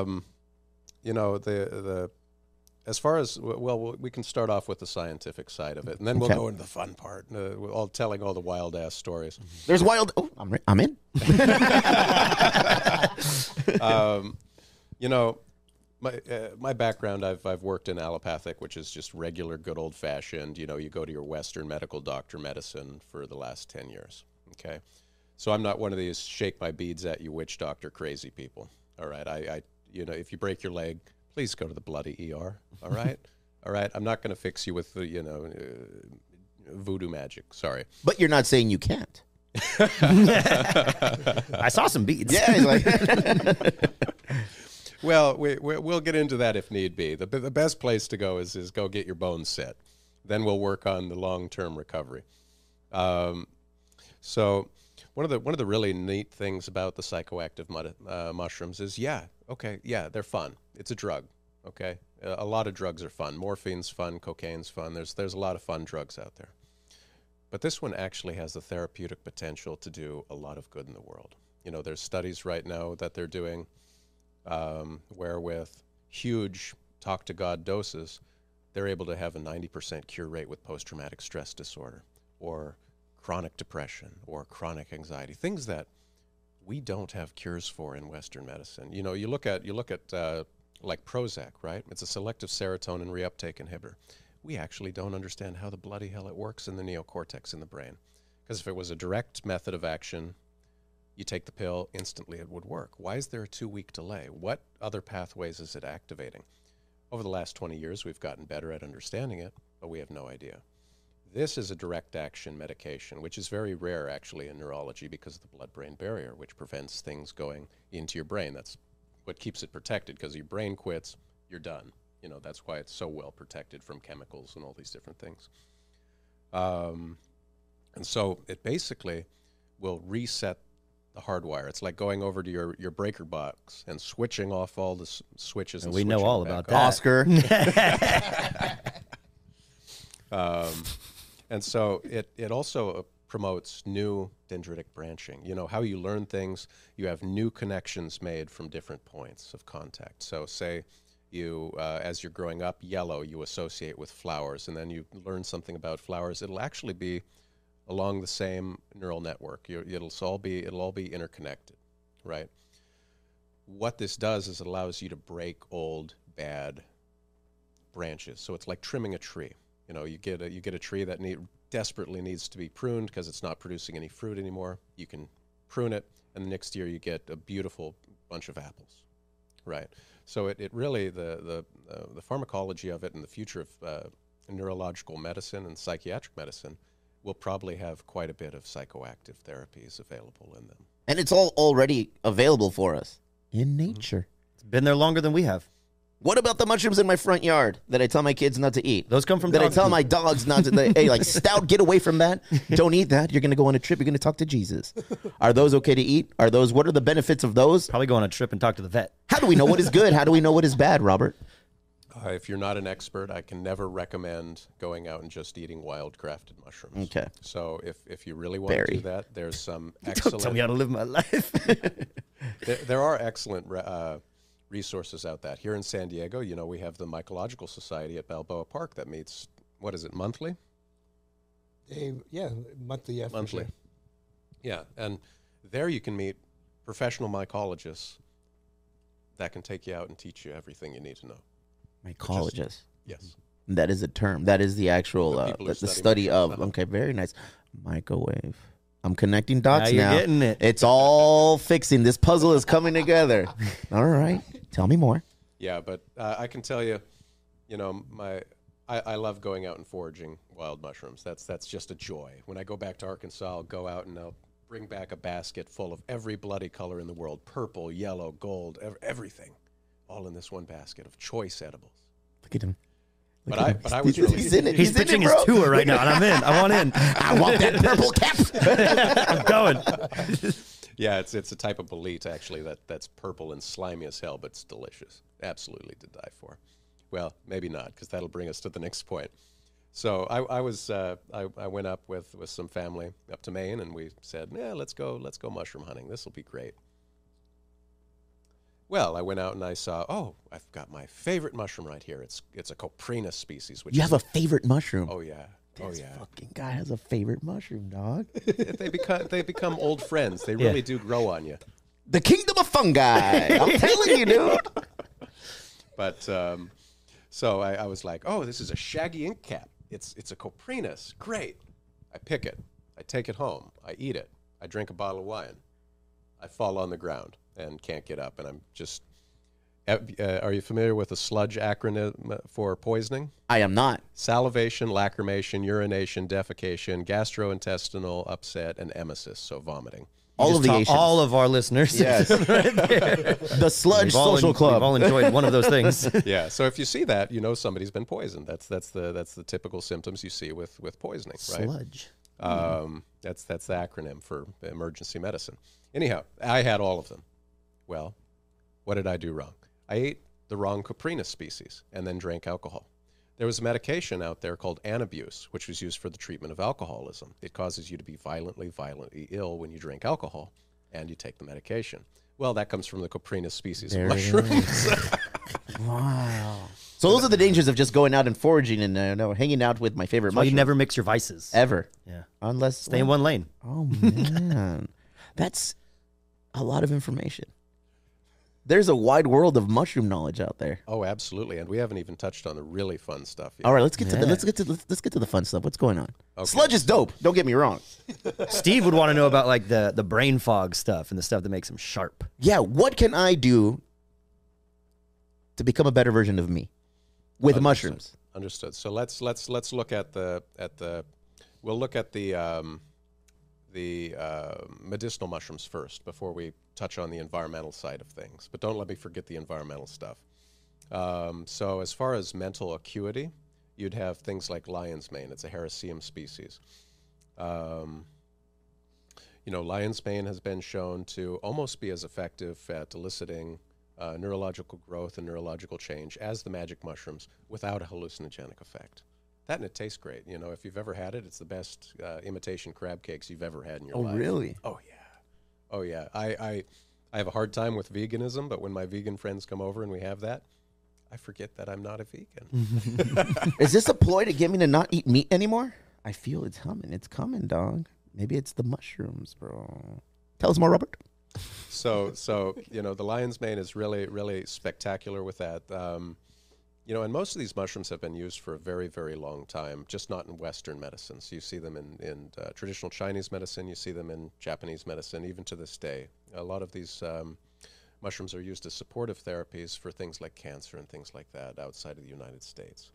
The as far as we can start off with the scientific side of it, and then we'll go into the fun part, all telling all the wild ass stories. There's wild. Oh, I'm in. My background, I've worked in allopathic, which is just regular, good old fashioned. You go to your Western medical doctor medicine for the last 10 years. Okay, so I'm not one of these shake my beads at you witch doctor crazy people. All right, I if you break your leg, please go to the bloody ER. All right, all right. I'm not going to fix you with voodoo magic. Sorry, but you're not saying you can't. I saw some beads. Yeah, he's like. Well, we'll get into that if need be. The best place to go is go get your bones set. Then we'll work on the long-term recovery. So one of the really neat things about the psychoactive mushrooms is, they're fun. It's a drug, okay? A lot of drugs are fun. Morphine's fun, cocaine's fun. There's a lot of fun drugs out there. But this one actually has the therapeutic potential to do a lot of good in the world. There's studies right now that they're doing where with huge talk to God doses, they're able to have a 90% cure rate with post-traumatic stress disorder or chronic depression or chronic anxiety, things that we don't have cures for in Western medicine. You know, you look at like Prozac, right? It's a selective serotonin reuptake inhibitor. We actually don't understand how the bloody hell it works in the neocortex in the brain. Because if it was a direct method of action, you take the pill, instantly it would work. Why is there a 2-week delay? What other pathways is it activating? Over the last 20 years, we've gotten better at understanding it, but we have no idea. This is a direct action medication, which is very rare actually in neurology because of the blood-brain barrier, which prevents things going into your brain. That's what keeps it protected, because your brain quits, you're done. You know, that's why it's so well protected from chemicals and all these different things. And so it basically will reset the hardwire. It's like going over to your breaker box and switching off all the switches. And we know switching all it back about on. that. Oscar. And so it also promotes new dendritic branching. You know, how you learn things, you have new connections made from different points of contact. So say you, as you're growing up, yellow you associate with flowers, and then you learn something about flowers. It'll actually be along the same neural network. It'll all be interconnected, right? What this does is it allows you to break old, bad branches. So it's like trimming a tree. You know, you get a tree that desperately needs to be pruned because it's not producing any fruit anymore. You can prune it, and the next year you get a beautiful bunch of apples, right? So it really, the pharmacology of it and the future of neurological medicine and psychiatric medicine will probably have quite a bit of psychoactive therapies available in them. And it's all already available for us in nature. It's been there longer than we have. What about the mushrooms in my front yard that I tell my kids not to eat? Those come from that I dog tell poop. my dogs not to. Hey, like Stout, get away from that. Don't eat that. You're going to go on a trip. You're going to talk to Jesus. Are those okay to eat? What are the benefits of those? Probably go on a trip and talk to the vet. How do we know what is good? How do we know what is bad, Robert? If you're not an expert, I can never recommend going out and just eating wild crafted mushrooms. Okay. So if you really want to do that, there's some Don't tell me excellent. how to live my life. There are excellent resources out there. Here in San Diego, you know, we have the Mycological Society at Balboa Park that meets, what is it, monthly? Monthly. Yeah, for Monthly. sure. Yeah, and there you can meet professional mycologists that can take you out and teach you everything you need to know. Mycologist. Yes. That is a term. That is the actual The people who the study study of. mushrooms. Okay, very nice. Microwave. I'm connecting dots Now now. you're getting it. It's all fixing. This puzzle is coming together. All right. Tell me more. Yeah, but I can tell you, you know, I love going out and foraging wild mushrooms. That's just a joy. When I go back to Arkansas, I'll go out and I'll bring back a basket full of every bloody color in the world: purple, yellow, gold, everything, all in this one basket of choice edibles. Look at him. But I was really He's in it. He's He's in pitching it, his bro. tour right now, and I'm in. I want in. I want that purple cap. I'm going. Yeah, it's a type of bolete actually that's purple and slimy as hell, but it's delicious. Absolutely to die for. Well, maybe not, because that'll bring us to the next point. So I went up with some family up to Maine, and we said, yeah, let's go mushroom hunting. This will be great. Well, I went out and I saw, I've got my favorite mushroom right here. It's a Coprinus species. Which You is have a favorite mushroom. Oh yeah. This fucking guy has a favorite mushroom, dog. They become old friends. They really do grow on you. The kingdom of fungi. I'm telling you, dude. But so I was like, oh, this is a shaggy ink cap. It's a Coprinus. Great. I pick it. I take it home. I eat it. I drink a bottle of wine. I fall on the ground and can't get up. And I'm just... are you familiar with the SLUDGE acronym for poisoning? I am not. Salivation, lacrimation, urination, defecation, gastrointestinal upset, and emesis, so vomiting. All of the Asians. all of our listeners. Yes. The Sludge We've all Social We've Club. all enjoyed one of those things. Yeah, so if you see that, you know somebody's been poisoned. That's the typical symptoms you see with poisoning, right? Sludge. That's the acronym for emergency medicine. Anyhow, I had all of them. Well, what did I do wrong? I ate the wrong Coprinus species and then drank alcohol. There was a medication out there called Antabuse, which was used for the treatment of alcoholism. It causes you to be violently ill when you drink alcohol and you take the medication. Well, that comes from the Coprinus species There of it mushrooms. Wow. So those are the dangers of just going out and foraging and hanging out with my favorite Well, you mushroom. never mix your vices. Ever. Yeah. Unless... Stay in one lane. Oh, man. That's a lot of information. There's a wide world of mushroom knowledge out there. Oh, absolutely. And we haven't even touched on the really fun stuff yet. All right, let's get to the fun stuff. What's going on? Okay. Sludge is dope. Don't get me wrong. Steve would want to know about like the brain fog stuff and the stuff that makes him sharp. Yeah, what can I do to become a better version of me with mushrooms? Understood. So let's look at the medicinal mushrooms first before we touch on the environmental side of things. But don't let me forget the environmental stuff. So as far as mental acuity, you'd have things like lion's mane. It's a Hericium species. Lion's mane has been shown to almost be as effective at eliciting neurological growth and neurological change as the magic mushrooms without a hallucinogenic effect. That and it tastes great. If you've ever had it, it's the best imitation crab cakes you've ever had in your life. Oh, really? Oh, yeah. Oh, yeah. I have a hard time with veganism, but when my vegan friends come over and we have that, I forget that I'm not a vegan. Is this a ploy to get me to not eat meat anymore? I feel it's coming. It's coming, dog. Maybe it's the mushrooms, bro. Tell us more, Robert. So the lion's mane is really, really spectacular with that. And most of these mushrooms have been used for a very, very long time, just not in Western medicine. So you see them in traditional Chinese medicine, you see them in Japanese medicine, even to this day. A lot of these mushrooms are used as supportive therapies for things like cancer and things like that outside of the United States.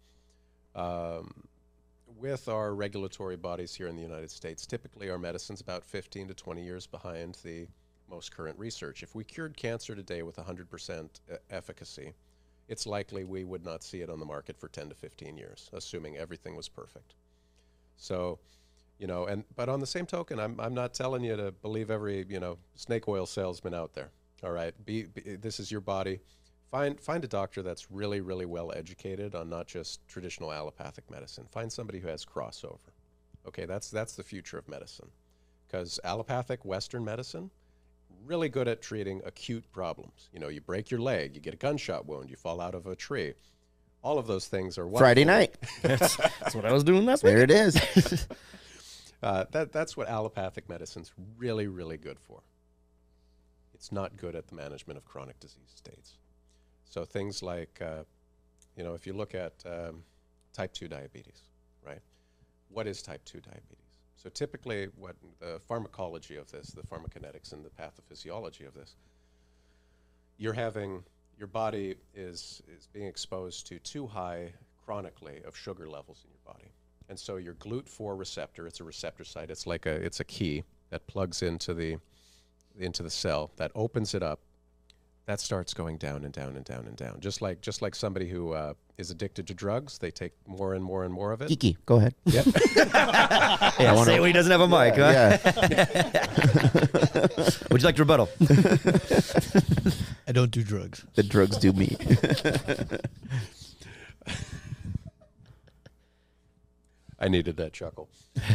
With our regulatory bodies here in the United States, typically our medicine's about 15 to 20 years behind the most current research. If we cured cancer today with 100% efficacy, it's likely we would not see it on the market for 10 to 15 years, assuming everything was perfect. So, but on the same token, I'm not telling you to believe every, snake oil salesman out there. All right, this is your body. Find a doctor that's really, really well educated on not just traditional allopathic medicine. Find somebody who has crossover. Okay, that's the future of medicine. Because allopathic Western medicine, really good at treating acute problems. You break your leg, you get a gunshot wound, you fall out of a tree. All of those things are wonderful. Friday night. That's what I was doing last week. There it is. That's what allopathic medicine's really, really good for. It's not good at the management of chronic disease states. So things like, if you look at type 2 diabetes, right? What is type 2 diabetes? So typically what the pharmacology of this, the pharmacokinetics and the pathophysiology of this, your body is being exposed to too high chronically of sugar levels in your body. And so your GLUT4 receptor, it's a receptor site, it's a key that plugs into the cell, that opens it up, that starts going down and down and down and down. Just like somebody who is addicted to drugs, they take more and more and more of it. Kiki, go ahead. Yep. Yeah, say when he doesn't have a mic, huh? Yeah. Would you like to rebuttal? I don't do drugs. The drugs do me. I needed that chuckle.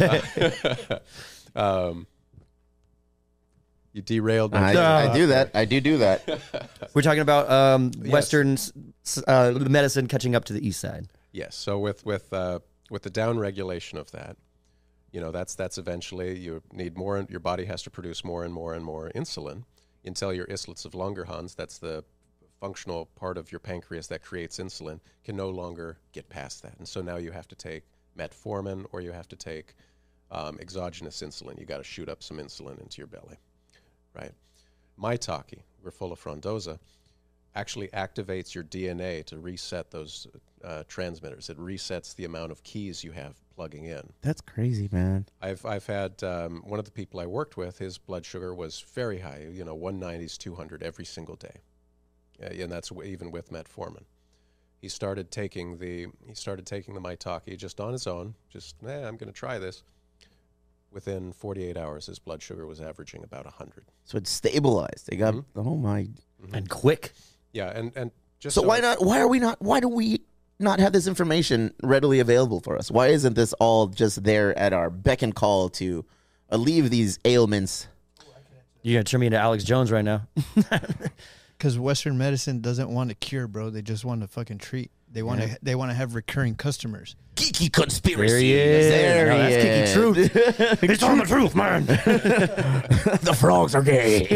You derailed me. I do that. I do that. We're talking about Western medicine catching up to the East side. Yes. So with the down regulation of that, that's eventually you need more. Your body has to produce more and more and more insulin until your islets of Langerhans, that's the functional part of your pancreas that creates insulin, can no longer get past that. And so now you have to take metformin or you have to take exogenous insulin. You got to shoot up some insulin into your belly. Right. Maitake, we're full of frondosa, actually activates your DNA to reset those transmitters. It resets the amount of keys you have plugging in. That's crazy, man. I've had one of the people I worked with, his blood sugar was very high, 190s, 200 every single day. And that's even with metformin. He started taking the Maitake just on his own, I'm going to try this. Within 48 hours, his blood sugar was averaging about 100. So it's stabilized. They got oh my. And quick. Yeah, and just So why not? Why do we not have this information readily available for us? Why isn't this all just there at our beck and call to alleviate these ailments? You're gonna turn me into Alex Jones right now. Because Western medicine doesn't want to cure, bro. They just want to fucking treat. They want to. They want to have recurring customers. Geeky conspiracy. There he is. There No, he that's is. Kiki Truth. He's telling the truth, man. The frogs are gay.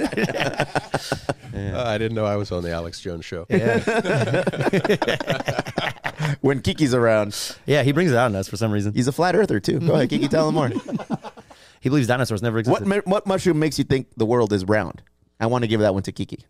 I didn't know I was on the Alex Jones show. When Kiki's around, Yeah, he brings it out in us for some reason. he's a flat earther too. Go ahead, Kiki, tell him more. He believes dinosaurs never existed. What mushroom makes you think the world is round? I want to give that one to Kiki.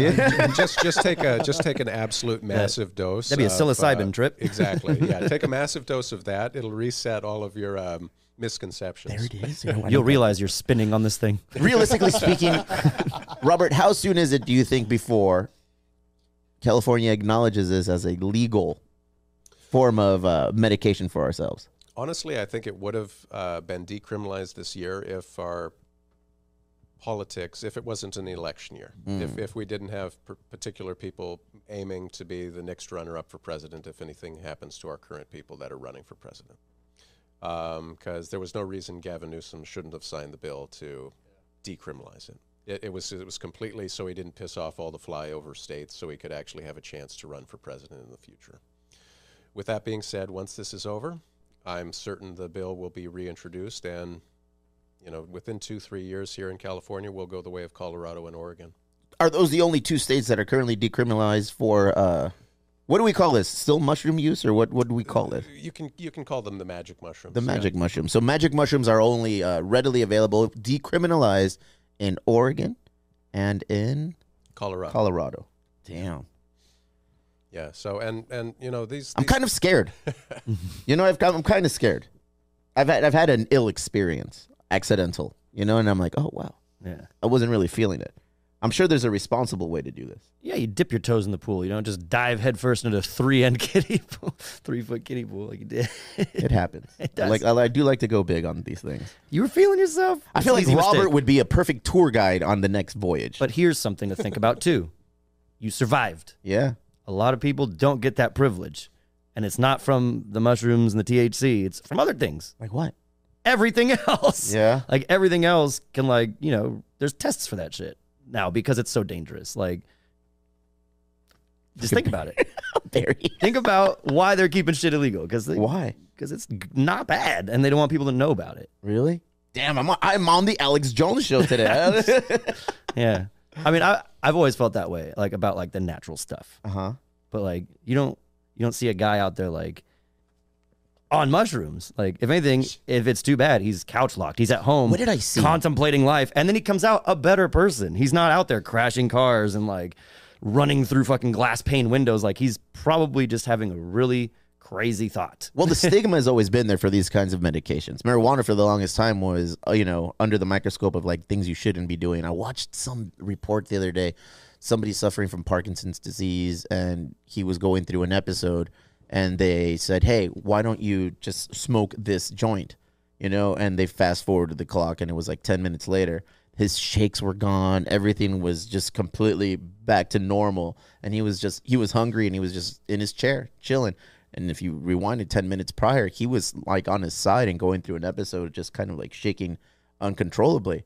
just take an absolute massive dose. That'd be a of, psilocybin trip. Exactly. Yeah, take a massive dose of that. It'll reset all of your misconceptions. There it is. You'll realize you're spinning on this thing. Realistically speaking, Robert, how soon is it, do you think, before California acknowledges this as a legal form of medication for ourselves? Honestly, I think it would have been decriminalized this year if our politics, if it wasn't an election year, if we didn't have particular people aiming to be the next runner-up for president, if anything happens to our current people that are running for president. Because there was no reason Gavin Newsom shouldn't have signed the bill to decriminalize it. It was completely so he didn't piss off all the flyover states, so he could actually have a chance to run for president in the future. With that being said, once this is over, I'm certain the bill will be reintroduced, and within 2-3 years here in California, we'll go the way of Colorado and Oregon. Are those the only two states that are currently decriminalized for, what do we call this? Still mushroom use, or what do we call this? You can call them the magic mushrooms. The magic mushrooms. So magic mushrooms are only readily available, decriminalized in Oregon and in Colorado. Damn. Yeah. So and these. I'm kind of scared. I'm kind of scared. I've had an ill experience, accidental. And I'm like, oh wow, Yeah. I wasn't really feeling it. I'm sure there's a responsible way to do this. Yeah, you dip your toes in the pool. You don't just dive headfirst into a 3-end kiddie pool, 3-foot kiddie pool like you did. It happens. It does. I do like to go big on these things. You were feeling yourself? I feel like Easy Robert mistake. would be a perfect tour guide on the next voyage. But here's something to think about too. You survived. yeah. A lot of people don't get that privilege. And it's not from the mushrooms and the THC. It's from other things. Like what? Everything else. Yeah. Like everything else can there's tests for that shit now because it's so dangerous. Like, just think about it. Think about why they're keeping shit illegal. Why? Because it's not bad and they don't want people to know about it. Really? Damn, I'm on the Alex Jones show today. Yeah. I mean, I've always felt that way, like about like the natural stuff. Uh-huh. But like you don't see a guy out there like on mushrooms. Like if anything, if it's too bad, he's couch locked. He's at home. What did I see? Contemplating life, and then he comes out a better person. He's not out there crashing cars and like running through fucking glass pane windows. Like he's probably just having a really crazy thought. Well, the stigma has always been there for these kinds of medications. Marijuana for the longest time was, under the microscope of like things you shouldn't be doing. I watched some report the other day, somebody suffering from Parkinson's disease, and he was going through an episode, and they said, hey, why don't you just smoke this joint? And they fast forwarded the clock, and it was like 10 minutes later. His shakes were gone. Everything was just completely back to normal. And he was hungry, and he was just in his chair chilling. And if you rewinded 10 minutes prior, he was like on his side and going through an episode, just kind of like shaking uncontrollably.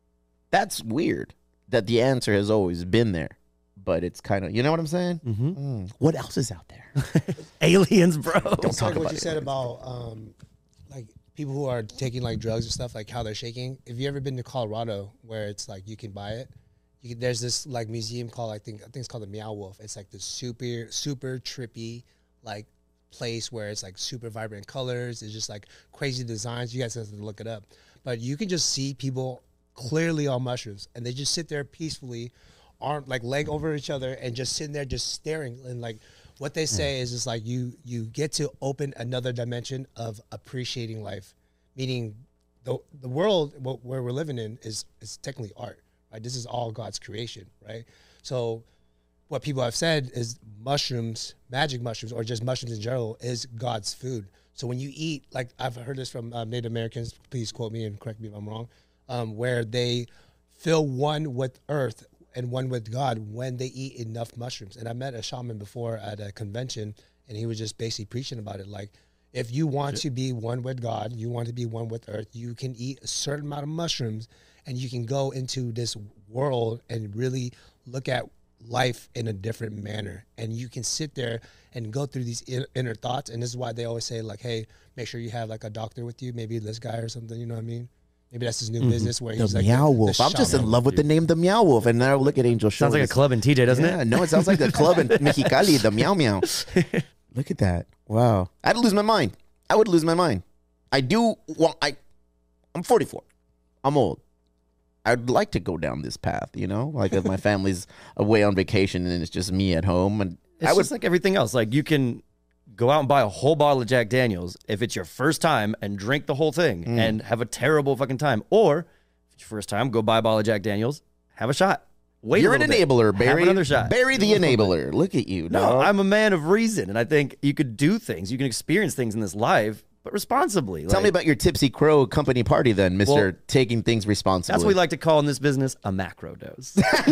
That's weird that the answer has always been there, but it's kind of, you know what I'm saying? Mm-hmm. What else is out there? Aliens, bro. It's talk like what about you it. said about like people who are taking like drugs and stuff, like how they're shaking. If you ever been to Colorado, where it's like you can buy it, there's this like museum called I think it's called the Meow Wolf. It's like this super trippy like place where it's like super vibrant colors. It's just like crazy designs. You guys have to look it up, but you can just see people clearly on mushrooms, and they just sit there peacefully, arm like leg over each other, and just sitting there just staring. And like what they say is just like you get to open another dimension of appreciating life, meaning the world where we're living in is technically art, right? This is all God's creation, right? So what people have said is mushrooms, magic mushrooms, or just mushrooms in general, is God's food. So when you eat, like I've heard this from Native Americans, please quote me and correct me if I'm wrong, where they feel one with earth and one with God when they eat enough mushrooms. And I met a shaman before at a convention, and he was just basically preaching about it. Like, If you want to be one with God, you want to be one with earth, you can eat a certain amount of mushrooms and you can go into this world and really look at life in a different manner. And you can sit there and go through these inner thoughts. And this is why they always say, like, hey, make sure you have like a doctor with you, maybe this guy or something, you know what I mean? Maybe that's his new business where he's The like Meow the Wolf. I'm just in shaman. love with the name, the Meow Wolf. And now look at Angel Sounds like a showing us- club in TJ, doesn't Yeah, it? no, it sounds like a club in Mexicali, the Meow Meow. Look at that. Wow. I'd lose my mind. I would lose my mind. I'm 44. I'm old. I'd like to go down this path, you know? Like if my family's away on vacation and it's just me at home. And It's just like everything else. Like you can go out and buy a whole bottle of Jack Daniels if it's your first time and drink the whole thing and have a terrible fucking time. Or if it's your first time, go buy a bottle of Jack Daniels, have a shot. Wait You're a an little bit, enabler, have Barry. another shot. Barry the enabler. Look at you, No, dog. I'm a man of reason, and I think you could do things, you can experience things in this life, but responsibly. Tell me about your Tipsy Crow company party then, Mr. Well, Taking Things Responsibly. That's what we like to call in this business a macro dose.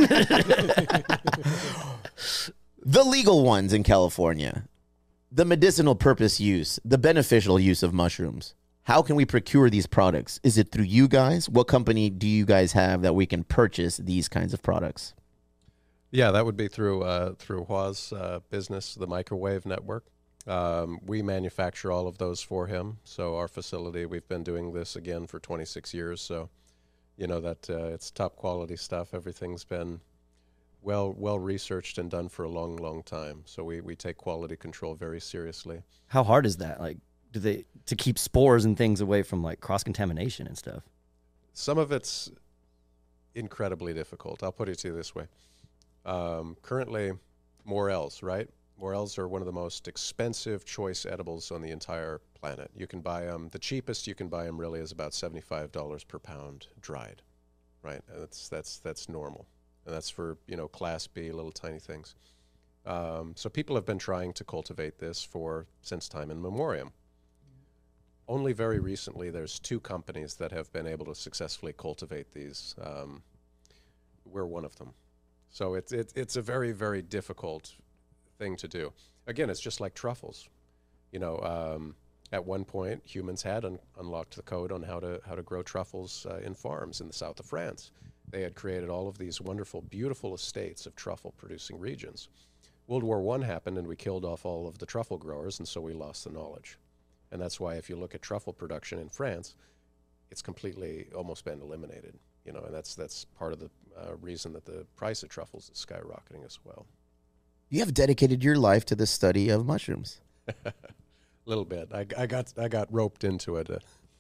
The legal ones in California, the medicinal purpose use, the beneficial use of mushrooms. How can we procure these products? Is it through you guys? What company do you guys have that we can purchase these kinds of products? Yeah, that would be through Hua's business, the Microwave Network. We manufacture all of those for him. So our facility, we've been doing this again for 26 years. So, you know, that it's top quality stuff. Everything's been well researched and done for a long, long time. So we take quality control very seriously. How hard is that? Like, to keep spores and things away from like cross contamination and stuff? Some of it's incredibly difficult. I'll put it to you this way. Currently, Morels, right? Morels are one of the most expensive choice edibles on the entire planet. You can buy them, the cheapest you can buy them really is about $75 per pound dried, right? And that's normal. And that's for, you know, class B, little tiny things. So people have been trying to cultivate this since time immemorial. Only very recently, there's 2 companies that have been able to successfully cultivate these. We're one of them. So it's a very, very difficult thing to do. Again, it's just like truffles. You know, at one point, humans had unlocked the code on how to grow truffles in farms in the south of France. They had created all of these wonderful, beautiful estates of truffle-producing regions. World War I happened, and we killed off all of the truffle growers, and so we lost the knowledge. And that's why if you look at truffle production in France, it's completely almost been eliminated. You know, and that's part of the reason that the price of truffles is skyrocketing as well. You have dedicated your life to the study of mushrooms. A little bit. I got roped into it. Look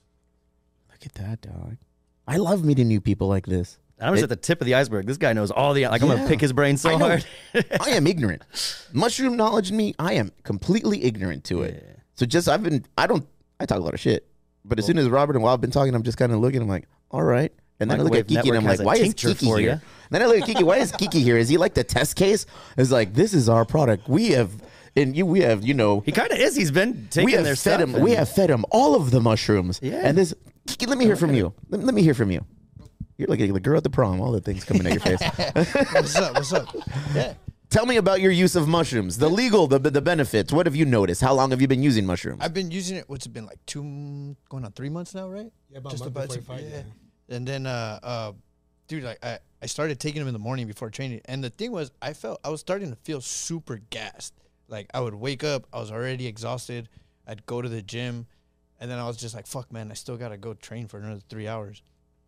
at that, dog. I love meeting new people like this. I was at the tip of the iceberg. This guy knows all the, like, I'm going to pick his brain so I know. hard. I am ignorant. Mushroom knowledge in me, I am completely ignorant to it. Yeah. So just I talk a lot of shit. But as soon as Robert and Wild have been talking, I'm just kind of looking, I'm like, all right. And then I look at Microwave Kiki and I'm Network like, why has a is tincture Kiki for here? ya. Then I look at Kiki, why is Kiki here? Is he like the test case? It's like, this is our product. We have, you know, He kind of is. He's been taking we have their fed stuff. him. We have fed him all of the mushrooms. Yeah. And this, Kiki, let me hear from you. Let me hear from you. You're like the girl at the prom. All the things coming at your face. What's up? What's up? Yeah. Tell me about your use of mushrooms. The legal, the benefits. What have you noticed? How long have you been using mushrooms? I've been using it. What's it been like 2 going on 3 months now, right? Yeah, about a month before you fight, yeah. And then, dude, like I started taking them in the morning before training, and the thing was, I was starting to feel super gassed. Like I would wake up, I was already exhausted. I'd go to the gym, and then I was just like, "Fuck, man, I still gotta go train for another 3 hours."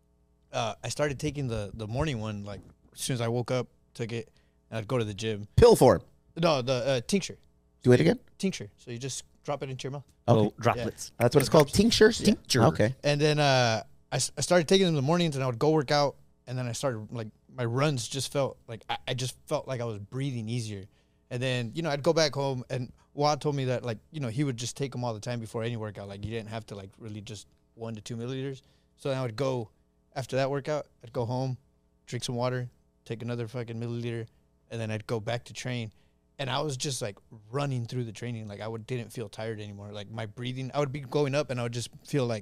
I started taking the morning one like as soon as I woke up, took it, and I'd go to the gym. Pill form. No, the tincture. Do it again. Tincture. So you just drop it into your mouth. Little droplets. That's what it's called. Tinctures. Tincture. Okay. And then I started taking them in the mornings, and I would go work out, and then I started like my runs just felt like I just felt like I was breathing easier. And then I'd go back home, and Wad told me that like he would just take them all the time before any workout. Like you didn't have to like really just 1 to 2 milliliters. So then I would go after that workout. I'd go home, drink some water, take another fucking milliliter, and then I'd go back to train. And I was just like running through the training. Like didn't feel tired anymore. Like my breathing, I would be going up and I would just feel like,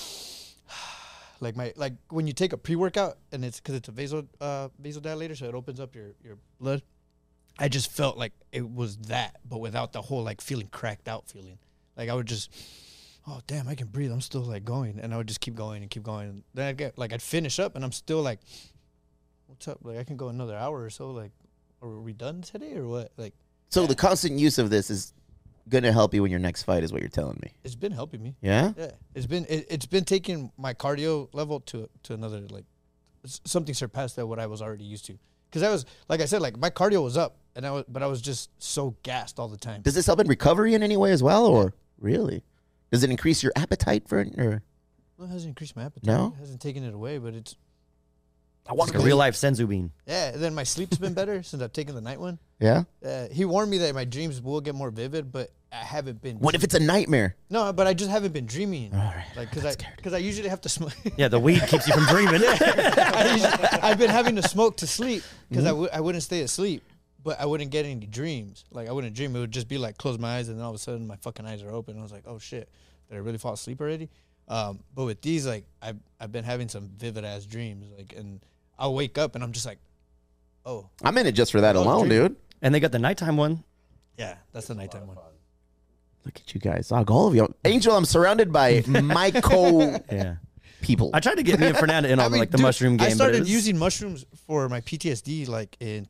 like when you take a pre-workout and it's because it's a vasodilator, so it opens up your blood. I just felt like it was that, but without the whole like feeling cracked out feeling. Like I would just, oh damn, I can breathe. I'm still like going, and I would just keep going and keep going. And then I'd get like I'd finish up, and I'm still like, what's up? Like I can go another hour or so. Like, are we done today or what? Like, So the constant use of this is going to help you in your next fight, is what you're telling me. it's been helping me. Yeah? Yeah, it's been taking my cardio level to another like something surpassed that what I was already used to. Because I was like I said, like my cardio was up, and I was just so gassed all the time. Does this help in recovery in any way as well, or really? Does it increase your appetite for it? Or? Well, it hasn't increased my appetite. No? It hasn't taken it away, but it's It's like a real life senzu bean. yeah. And then my sleep's been better since I've taken the night one. Yeah? He warned me that my dreams will get more vivid, but I haven't been. What if it's a nightmare? No, but I just haven't been dreaming. All right. Like because I usually have to smoke. Yeah, the weed keeps you from dreaming. I've been having to smoke to sleep because Mm-hmm. I wouldn't stay asleep, but I wouldn't get any dreams. Like I wouldn't dream. It would just be like close my eyes, and then all of a sudden my fucking eyes are open. I was like, oh shit, did I really fall asleep already? But with these, like I've been having some vivid ass dreams, like, and I'll wake up and I'm just like, oh I'm in it just for that Oh, alone, dream. dude. And they got the nighttime one. yeah, that's the nighttime one. Look at you guys. All of you. Angel, I'm surrounded by myco Yeah. people. I tried to get me and Fernanda in on like the dude, mushroom game. I but it started was- using mushrooms for my PTSD like in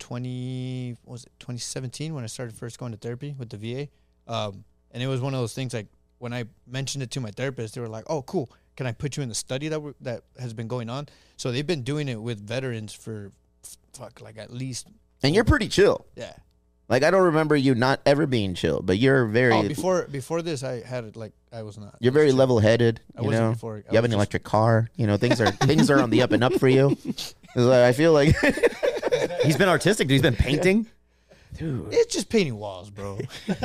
2017 when I started first going to therapy with the VA. And it was one of those things like when I mentioned it to my therapist, they were like, "Oh, cool. Can I put you in the study that has been going on?" So they've been doing it with veterans for like at least And you're pretty chill. yeah. Like, I don't remember you not ever being chill, but you're very, Oh, before this, I had it like I was not. you're very level-headed, I you wasn't know? before. I You have was an just- electric car. You know, things are on the up and up for you. It's like, I feel like, He's been artistic, dude. He's been painting. It's just painting walls, bro.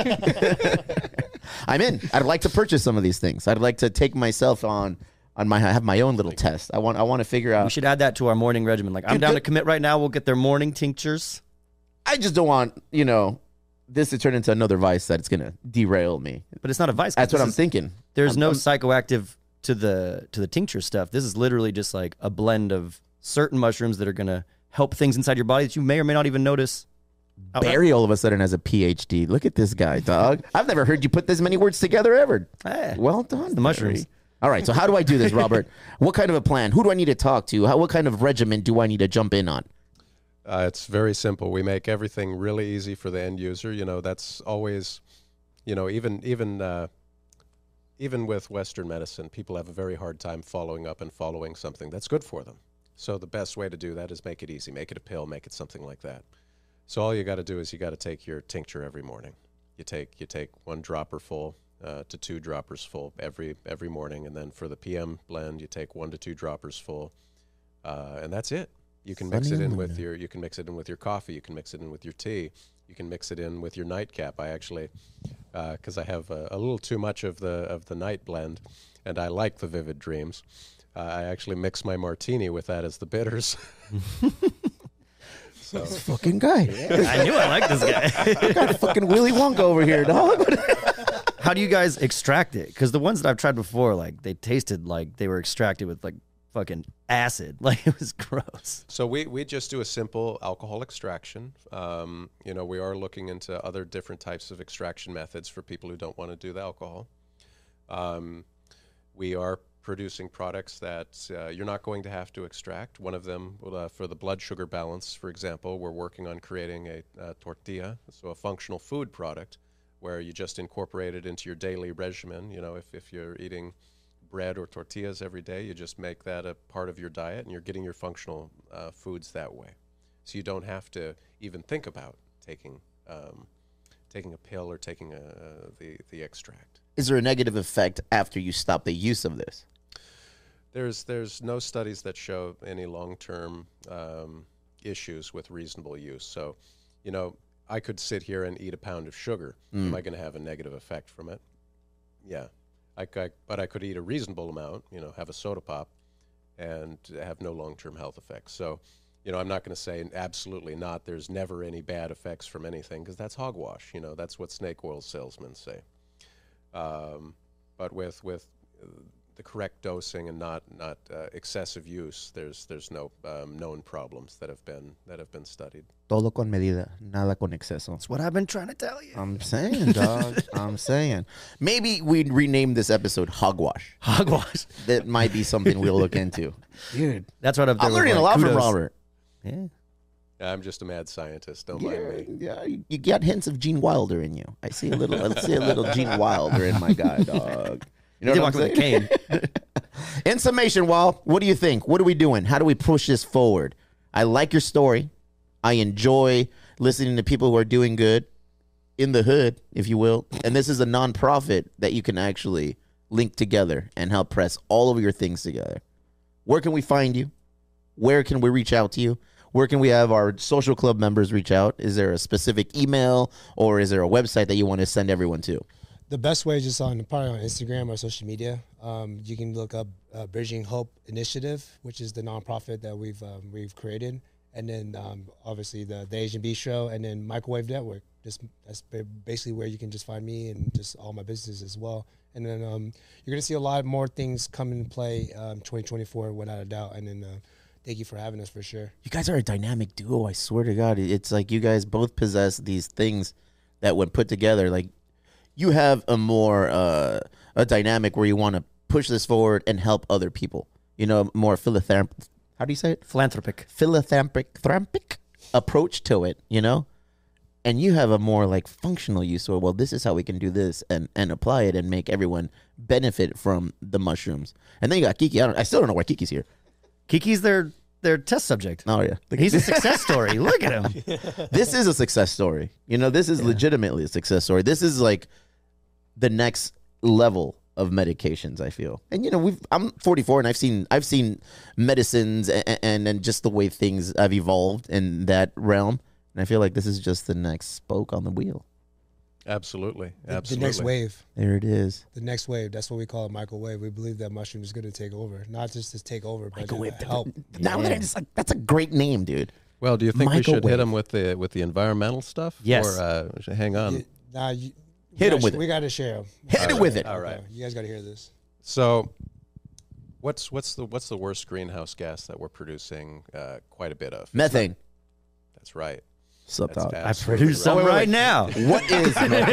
I'm in. I'd like to purchase some of these things. I'd like to take myself on my, have my own little test. I want to figure We out. should add that to our morning regimen. Like, I'm Good- down to good. commit right now. We'll get their morning tinctures. I just don't want, this to turn into another vice that it's going to derail me. But it's not a vice. 'cause That's what this I'm is- thinking. There's I'm- no I'm- psychoactive to the tincture stuff. This is literally just like a blend of certain mushrooms that are gonna help things inside your body that you may or may not even notice. Barry all of a sudden has a PhD. Look at this guy, dog. I've never heard you put this many words together ever. Hey, Well done, the mushrooms. Barry. All right, so how do I do this, Robert? What kind of a plan? Who do I need to talk to? What kind of regimen do I need to jump in on? It's very simple. We make everything really easy for the end user. That's always, even with Western medicine, people have a very hard time following up and following something that's good for them. So the best way to do that is make it easy. Make it a pill. Make it something like that. So all you got to do is you got to take your tincture every morning. You take 1 dropper full to 2 droppers full every morning, and then for the PM blend, you take 1 to 2 droppers full, and that's it. You can mix it in with your coffee. You can mix it in with your tea. You can mix it in with your nightcap. I actually, because I have a little too much of the night blend, and I like the vivid dreams. I actually mix my martini with that as the bitters. So This fucking guy. I knew I liked this guy. Got fucking Willy Wonka over here, dog. How do you guys extract it? Because the ones that I've tried before, like they tasted like they were extracted with like fucking acid. Like it was gross. So we just do a simple alcohol extraction. We are looking into other different types of extraction methods for people who don't want to do the alcohol. We are producing products that you're not going to have to extract. One of them, for the blood sugar balance, for example, we're working on creating a tortilla, so a functional food product, where you just incorporate it into your daily regimen. If you're eating bread or tortillas every day, you just make that a part of your diet, and you're getting your functional foods that way. So you don't have to even think about taking a pill or taking the extract. Is there a negative effect after you stop the use of this? There's no studies that show any long-term issues with reasonable use. So, I could sit here and eat a pound of sugar. Am I going to have a negative effect from it? Yeah. But I could eat a reasonable amount, have a soda pop, and have no long-term health effects. So, I'm not going to say absolutely not. There's never any bad effects from anything, because that's hogwash. That's what snake oil salesmen say. But with the correct dosing and not excessive use, there's no known problems that have been studied. Todo con medida, nada con exceso. That's what I've been trying to tell you. I'm saying, dog. I'm saying. Maybe we'd rename this episode Hogwash. Hogwash. That might be something we'll look into. Dude, That's right up there. I'm with, learning like, a lot from kudos. Robert. Yeah. I'm just a mad scientist. Don't mind me. Yeah, you got hints of Gene Wilder in you. I see a little Gene Wilder in my guy, dog. You know He what walked I'm with a saying? cane. In summation, Wal, what do you think? What are we doing? How do we push this forward? I like your story. I enjoy listening to people who are doing good in the hood, if you will. And this is a nonprofit that you can actually link together and help press all of your things together. Where can we find you? Where can we reach out to you? Where can we have our social club members reach out? Is there a specific email or is there a website that you want to send everyone to? The best way is just probably on Instagram or social media. You can look up Bridging Hope Initiative, which is the nonprofit that we've created, and then obviously the Asian Bistro, and then Microwave Network. That's basically where you can just find me and just all my businesses as well. And then you're gonna see a lot more things come into play 2024 without a doubt. And then thank you for having us for sure. You guys are a dynamic duo. I swear to God, it's like you guys both possess these things that when put together, like you have a more a dynamic where you want to push this forward and help other people. You know, more philanthropic. How do you say it? Philanthropic. Philanthropic approach to it. You know, and you have a more like functional use. So, well, this is how we can do this and apply it and make everyone benefit from the mushrooms. And then you got Kiki. I still don't know why Kiki's here. Kiki's their test subject. Oh yeah, He's a success story. Look at him. This is a success story. You know, this is legitimately a success story. This is like the next level of medications, I feel. And you know, I'm 44 and I've seen medicines and just the way things have evolved in that realm. And I feel like this is just the next spoke on the wheel. Absolutely. The next wave. There it is. The next wave. That's what we call it, microwave. We believe that mushroom is going to take over, not just to take over, but Microwave. to help. Now that I just like, that's a great name, dude. Well, do you think we should hit Microwave. him with the environmental stuff? Yes. Or hang on. Hit 'em with it. We got to share them. Hit it with it. All right. You guys got to hear this. So, what's the worst greenhouse gas that we're producing quite a bit of? Methane. That's right. Sup, That's dog? I absolutely produce some wait, wait, right wait. now. What is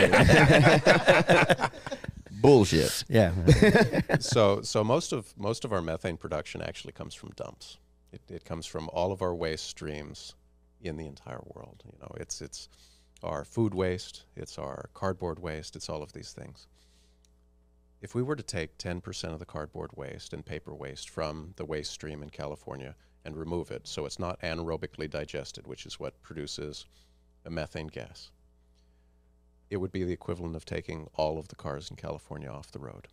methane? Bullshit. Yeah. So most of our methane production actually comes from dumps. It comes from all of our waste streams in the entire world. You know, it's our food waste, it's our cardboard waste, it's all of these things. If we were to take 10% of the cardboard waste and paper waste from the waste stream in California and remove it so it's not anaerobically digested, which is what produces a methane gas, it would be the equivalent of taking all of the cars in California off the road.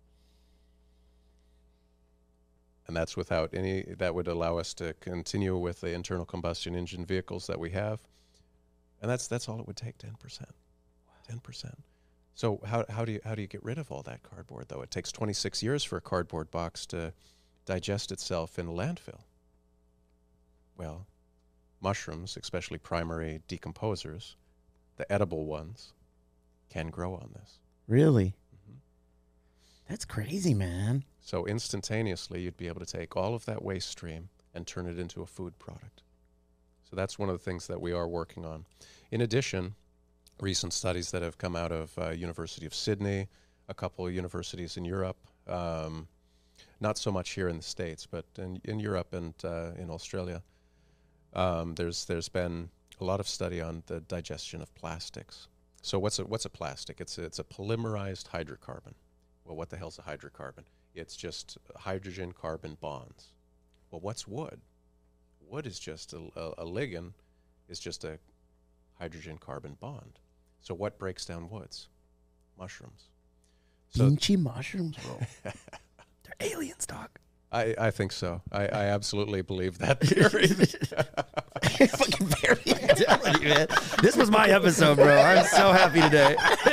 And that's without any, that would allow us to continue with the internal combustion engine vehicles that we have. And that's all it would take, 10%. 10%. So how do you get rid of all that cardboard, though? It takes 26 years for a cardboard box to digest itself in a landfill. Well, mushrooms, especially primary decomposers, the edible ones, can grow on this. Really? That's crazy, man. So instantaneously, you'd be able to take all of that waste stream and turn it into a food product. So that's one of the things that we are working on. In addition, recent studies that have come out of University of Sydney, a couple of universities in Europe, not so much here in the States, but in Europe and in Australia, there's been a lot of study on the digestion of plastics. So what's a plastic? It's a polymerized hydrocarbon. Well, what the hell's a hydrocarbon? It's just hydrogen-carbon bonds. Well, what's wood? Wood is just a ligand, is just a hydrogen-carbon bond. So what breaks down woods? Mushrooms. So Pinchy mushrooms, bro. They're aliens, dog. I think so. I absolutely believe that theory. Fucking very. I'm telling you, man. This was my episode, bro. I'm so happy today.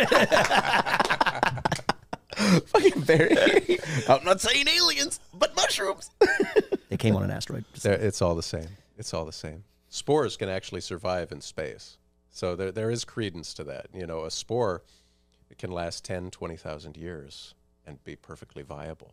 Fucking very. I'm not saying aliens, but mushrooms. They came on an asteroid. It's all the same. It's all the same. Spores can actually survive in space. So there is credence to that. You know, a spore, it can last 10, 20,000 years and be perfectly viable.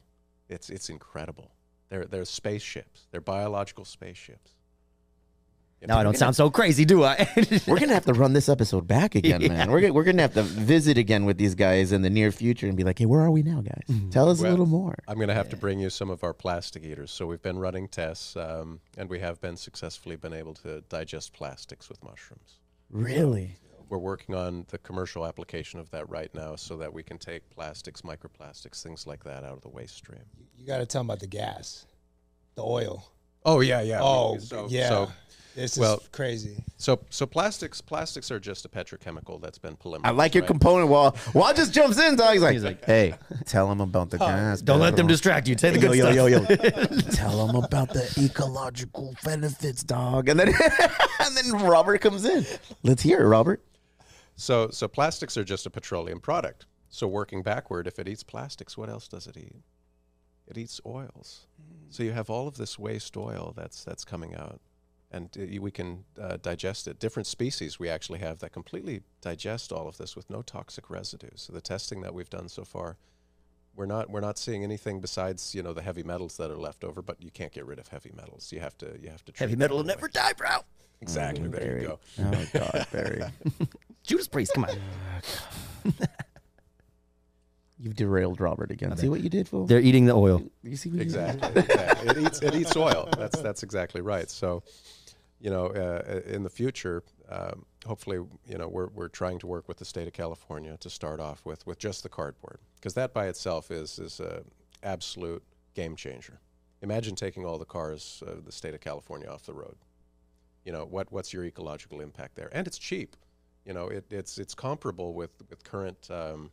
It's incredible. They're spaceships. They're biological spaceships. Now I don't sound so crazy, do I? We're gonna have to run this episode back again, man. We're gonna have to visit again with these guys in the near future and be like, hey, where are we now, guys? Tell us a little more. I'm going to have to bring you some of our plastic eaters. So we've been running tests, and we have been successfully been able to digest plastics with mushrooms. Really? We're working on the commercial application of that right now so that we can take plastics, microplastics, things like that out of the waste stream. You got to tell them about the gas, the oil. Oh, yeah. Oh, So- yeah. so- This well, is crazy. So plastics are just a petrochemical that's been polymerized. I like your right? component. Wall just jumps in, dog. He's like, hey, tell him about the gas. Don't let them bro. distract you. Say the good stuff. Yo. Tell them about the ecological benefits, dog. And then Robert comes in. Let's hear it, Robert. So plastics are just a petroleum product. So working backward, if it eats plastics, what else does it eat? It eats oils. So you have all of this waste oil that's coming out, and we can digest it. Different species we actually have that completely digest all of this with no toxic residues. So the testing that we've done so far, we're not seeing anything besides the heavy metals that are left over. But you can't get rid of heavy metals. You have to treat Heavy them metal will anyway. never die, bro. Exactly. There you go. Oh, God, Barry. Judas Priest, come on. You've derailed Robert again. See what you did, fool? They're eating the oil. You see what you did? Exactly. It eats oil. That's exactly right. So, in the future, hopefully, we're trying to work with the state of California to start off with just the cardboard, because that by itself is a absolute game changer. Imagine taking all the cars of the state of California off the road. What's your ecological impact there? And it's cheap. It's comparable with current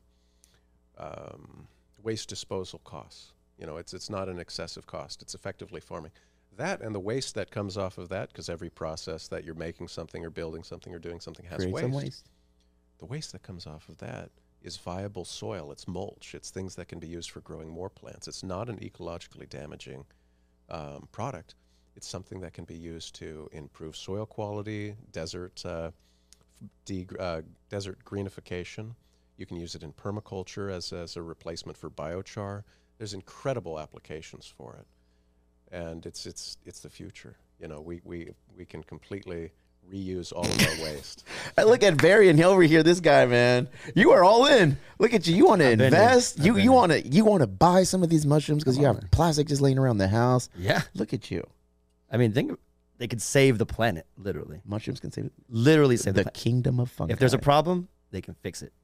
waste disposal costs. It's not an excessive cost. It's effectively farming. That and the waste that comes off of that, because every process that you're making something or building something or doing something has Create waste. some waste. The waste that comes off of that is viable soil. It's mulch. It's things that can be used for growing more plants. It's not an ecologically damaging product. It's something that can be used to improve soil quality, desert greenification. You can use it in permaculture as a replacement for biochar. There's incredible applications for it, and it's the future. We can completely reuse all of our waste. I look at Barry and over here, this guy, man. You are all in. Look at you. You want to invest. You want to buy some of these mushrooms because you have plastic just laying around the house. Yeah. Look at you. I mean, they could save the planet, literally. Mushrooms can save it. Literally save the The planet. kingdom of fungi. If there's a problem, they can fix it.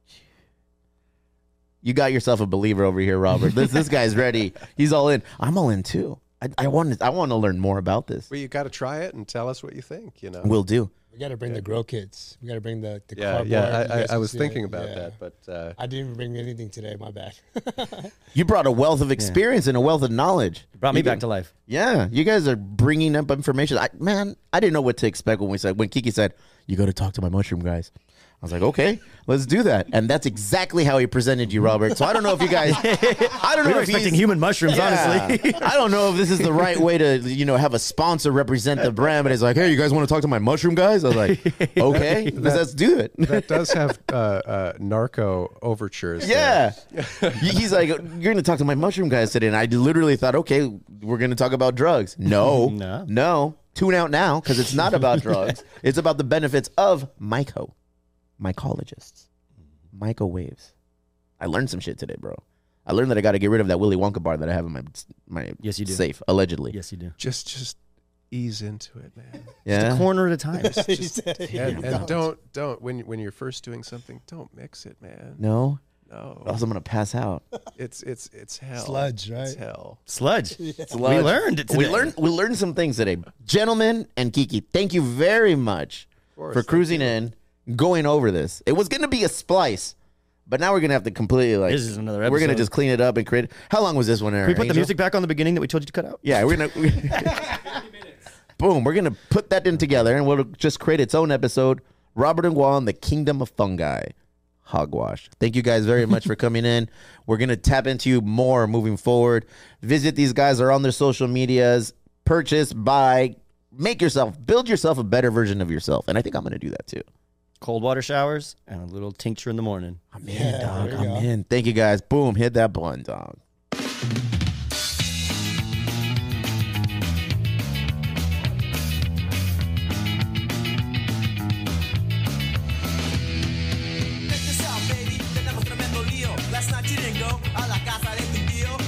You got yourself a believer over here, Robert. This guy's ready. He's all in. I'm all in too. I want to learn more about this. Well, you got to try it and tell us what you think. Will do. We got to bring the grow kits. We got to bring the Yeah, cardboard. yeah. You guys I can was see thinking it. about Yeah. that, but I didn't bring anything today. My bad. You brought a wealth of experience and a wealth of knowledge. Brought me You back did- to life. Yeah, you guys are bringing up information. I didn't know what to expect when Kiki said, you got to talk to my mushroom guys. I was like, okay, let's do that. And that's exactly how he presented you, Robert. So I don't know if you guys, I don't We know were if expecting he's- human mushrooms, honestly. I don't know if this is the right way to, have a sponsor represent the brand, but it's like, hey, you guys want to talk to my mushroom guys? I was like, okay, let's do it. that does have narco overtures. Yeah. He's like, you're going to talk to my mushroom guys today. And I literally thought, okay, we're going to talk about drugs. No. Tune out now because it's not about drugs. It's about the benefits of mycologists, microwaves. I learned some shit today, bro. I learned that I got to get rid of that Willy Wonka bar that I have in my Yes, you do. safe, allegedly. Yes, you do. Just ease into it, man. Yeah. A corner at a time. He said it. And don't when you're first doing something, don't mix it, man. No. No, Or else I'm going to pass out. it's hell. Sludge, right? It's hell. Sludge. We learned it We today. learned some things today. Gentlemen and Kiki, thank you very much for cruising in, going over this. It was going to be a splice, but now we're going to have to completely This is another We're going to episode. just clean it up and create. How long was this one, Aaron? Can we put the music back on the beginning that we told you to cut out? Yeah, we're going to. Boom, we're going to put that in together and we'll just create its own episode. Robert and Juan, the Kingdom of Fungi. Hogwash. Thank you guys very much for coming in. We're going to tap into you more moving forward. Visit these guys. They're on their social medias. Purchase, buy, build yourself a better version of yourself. And I think I'm going to do that too. Cold water showers and a little tincture in the morning. I'm in, dog. I'm in. Thank you guys. Boom. Hit that button, dog.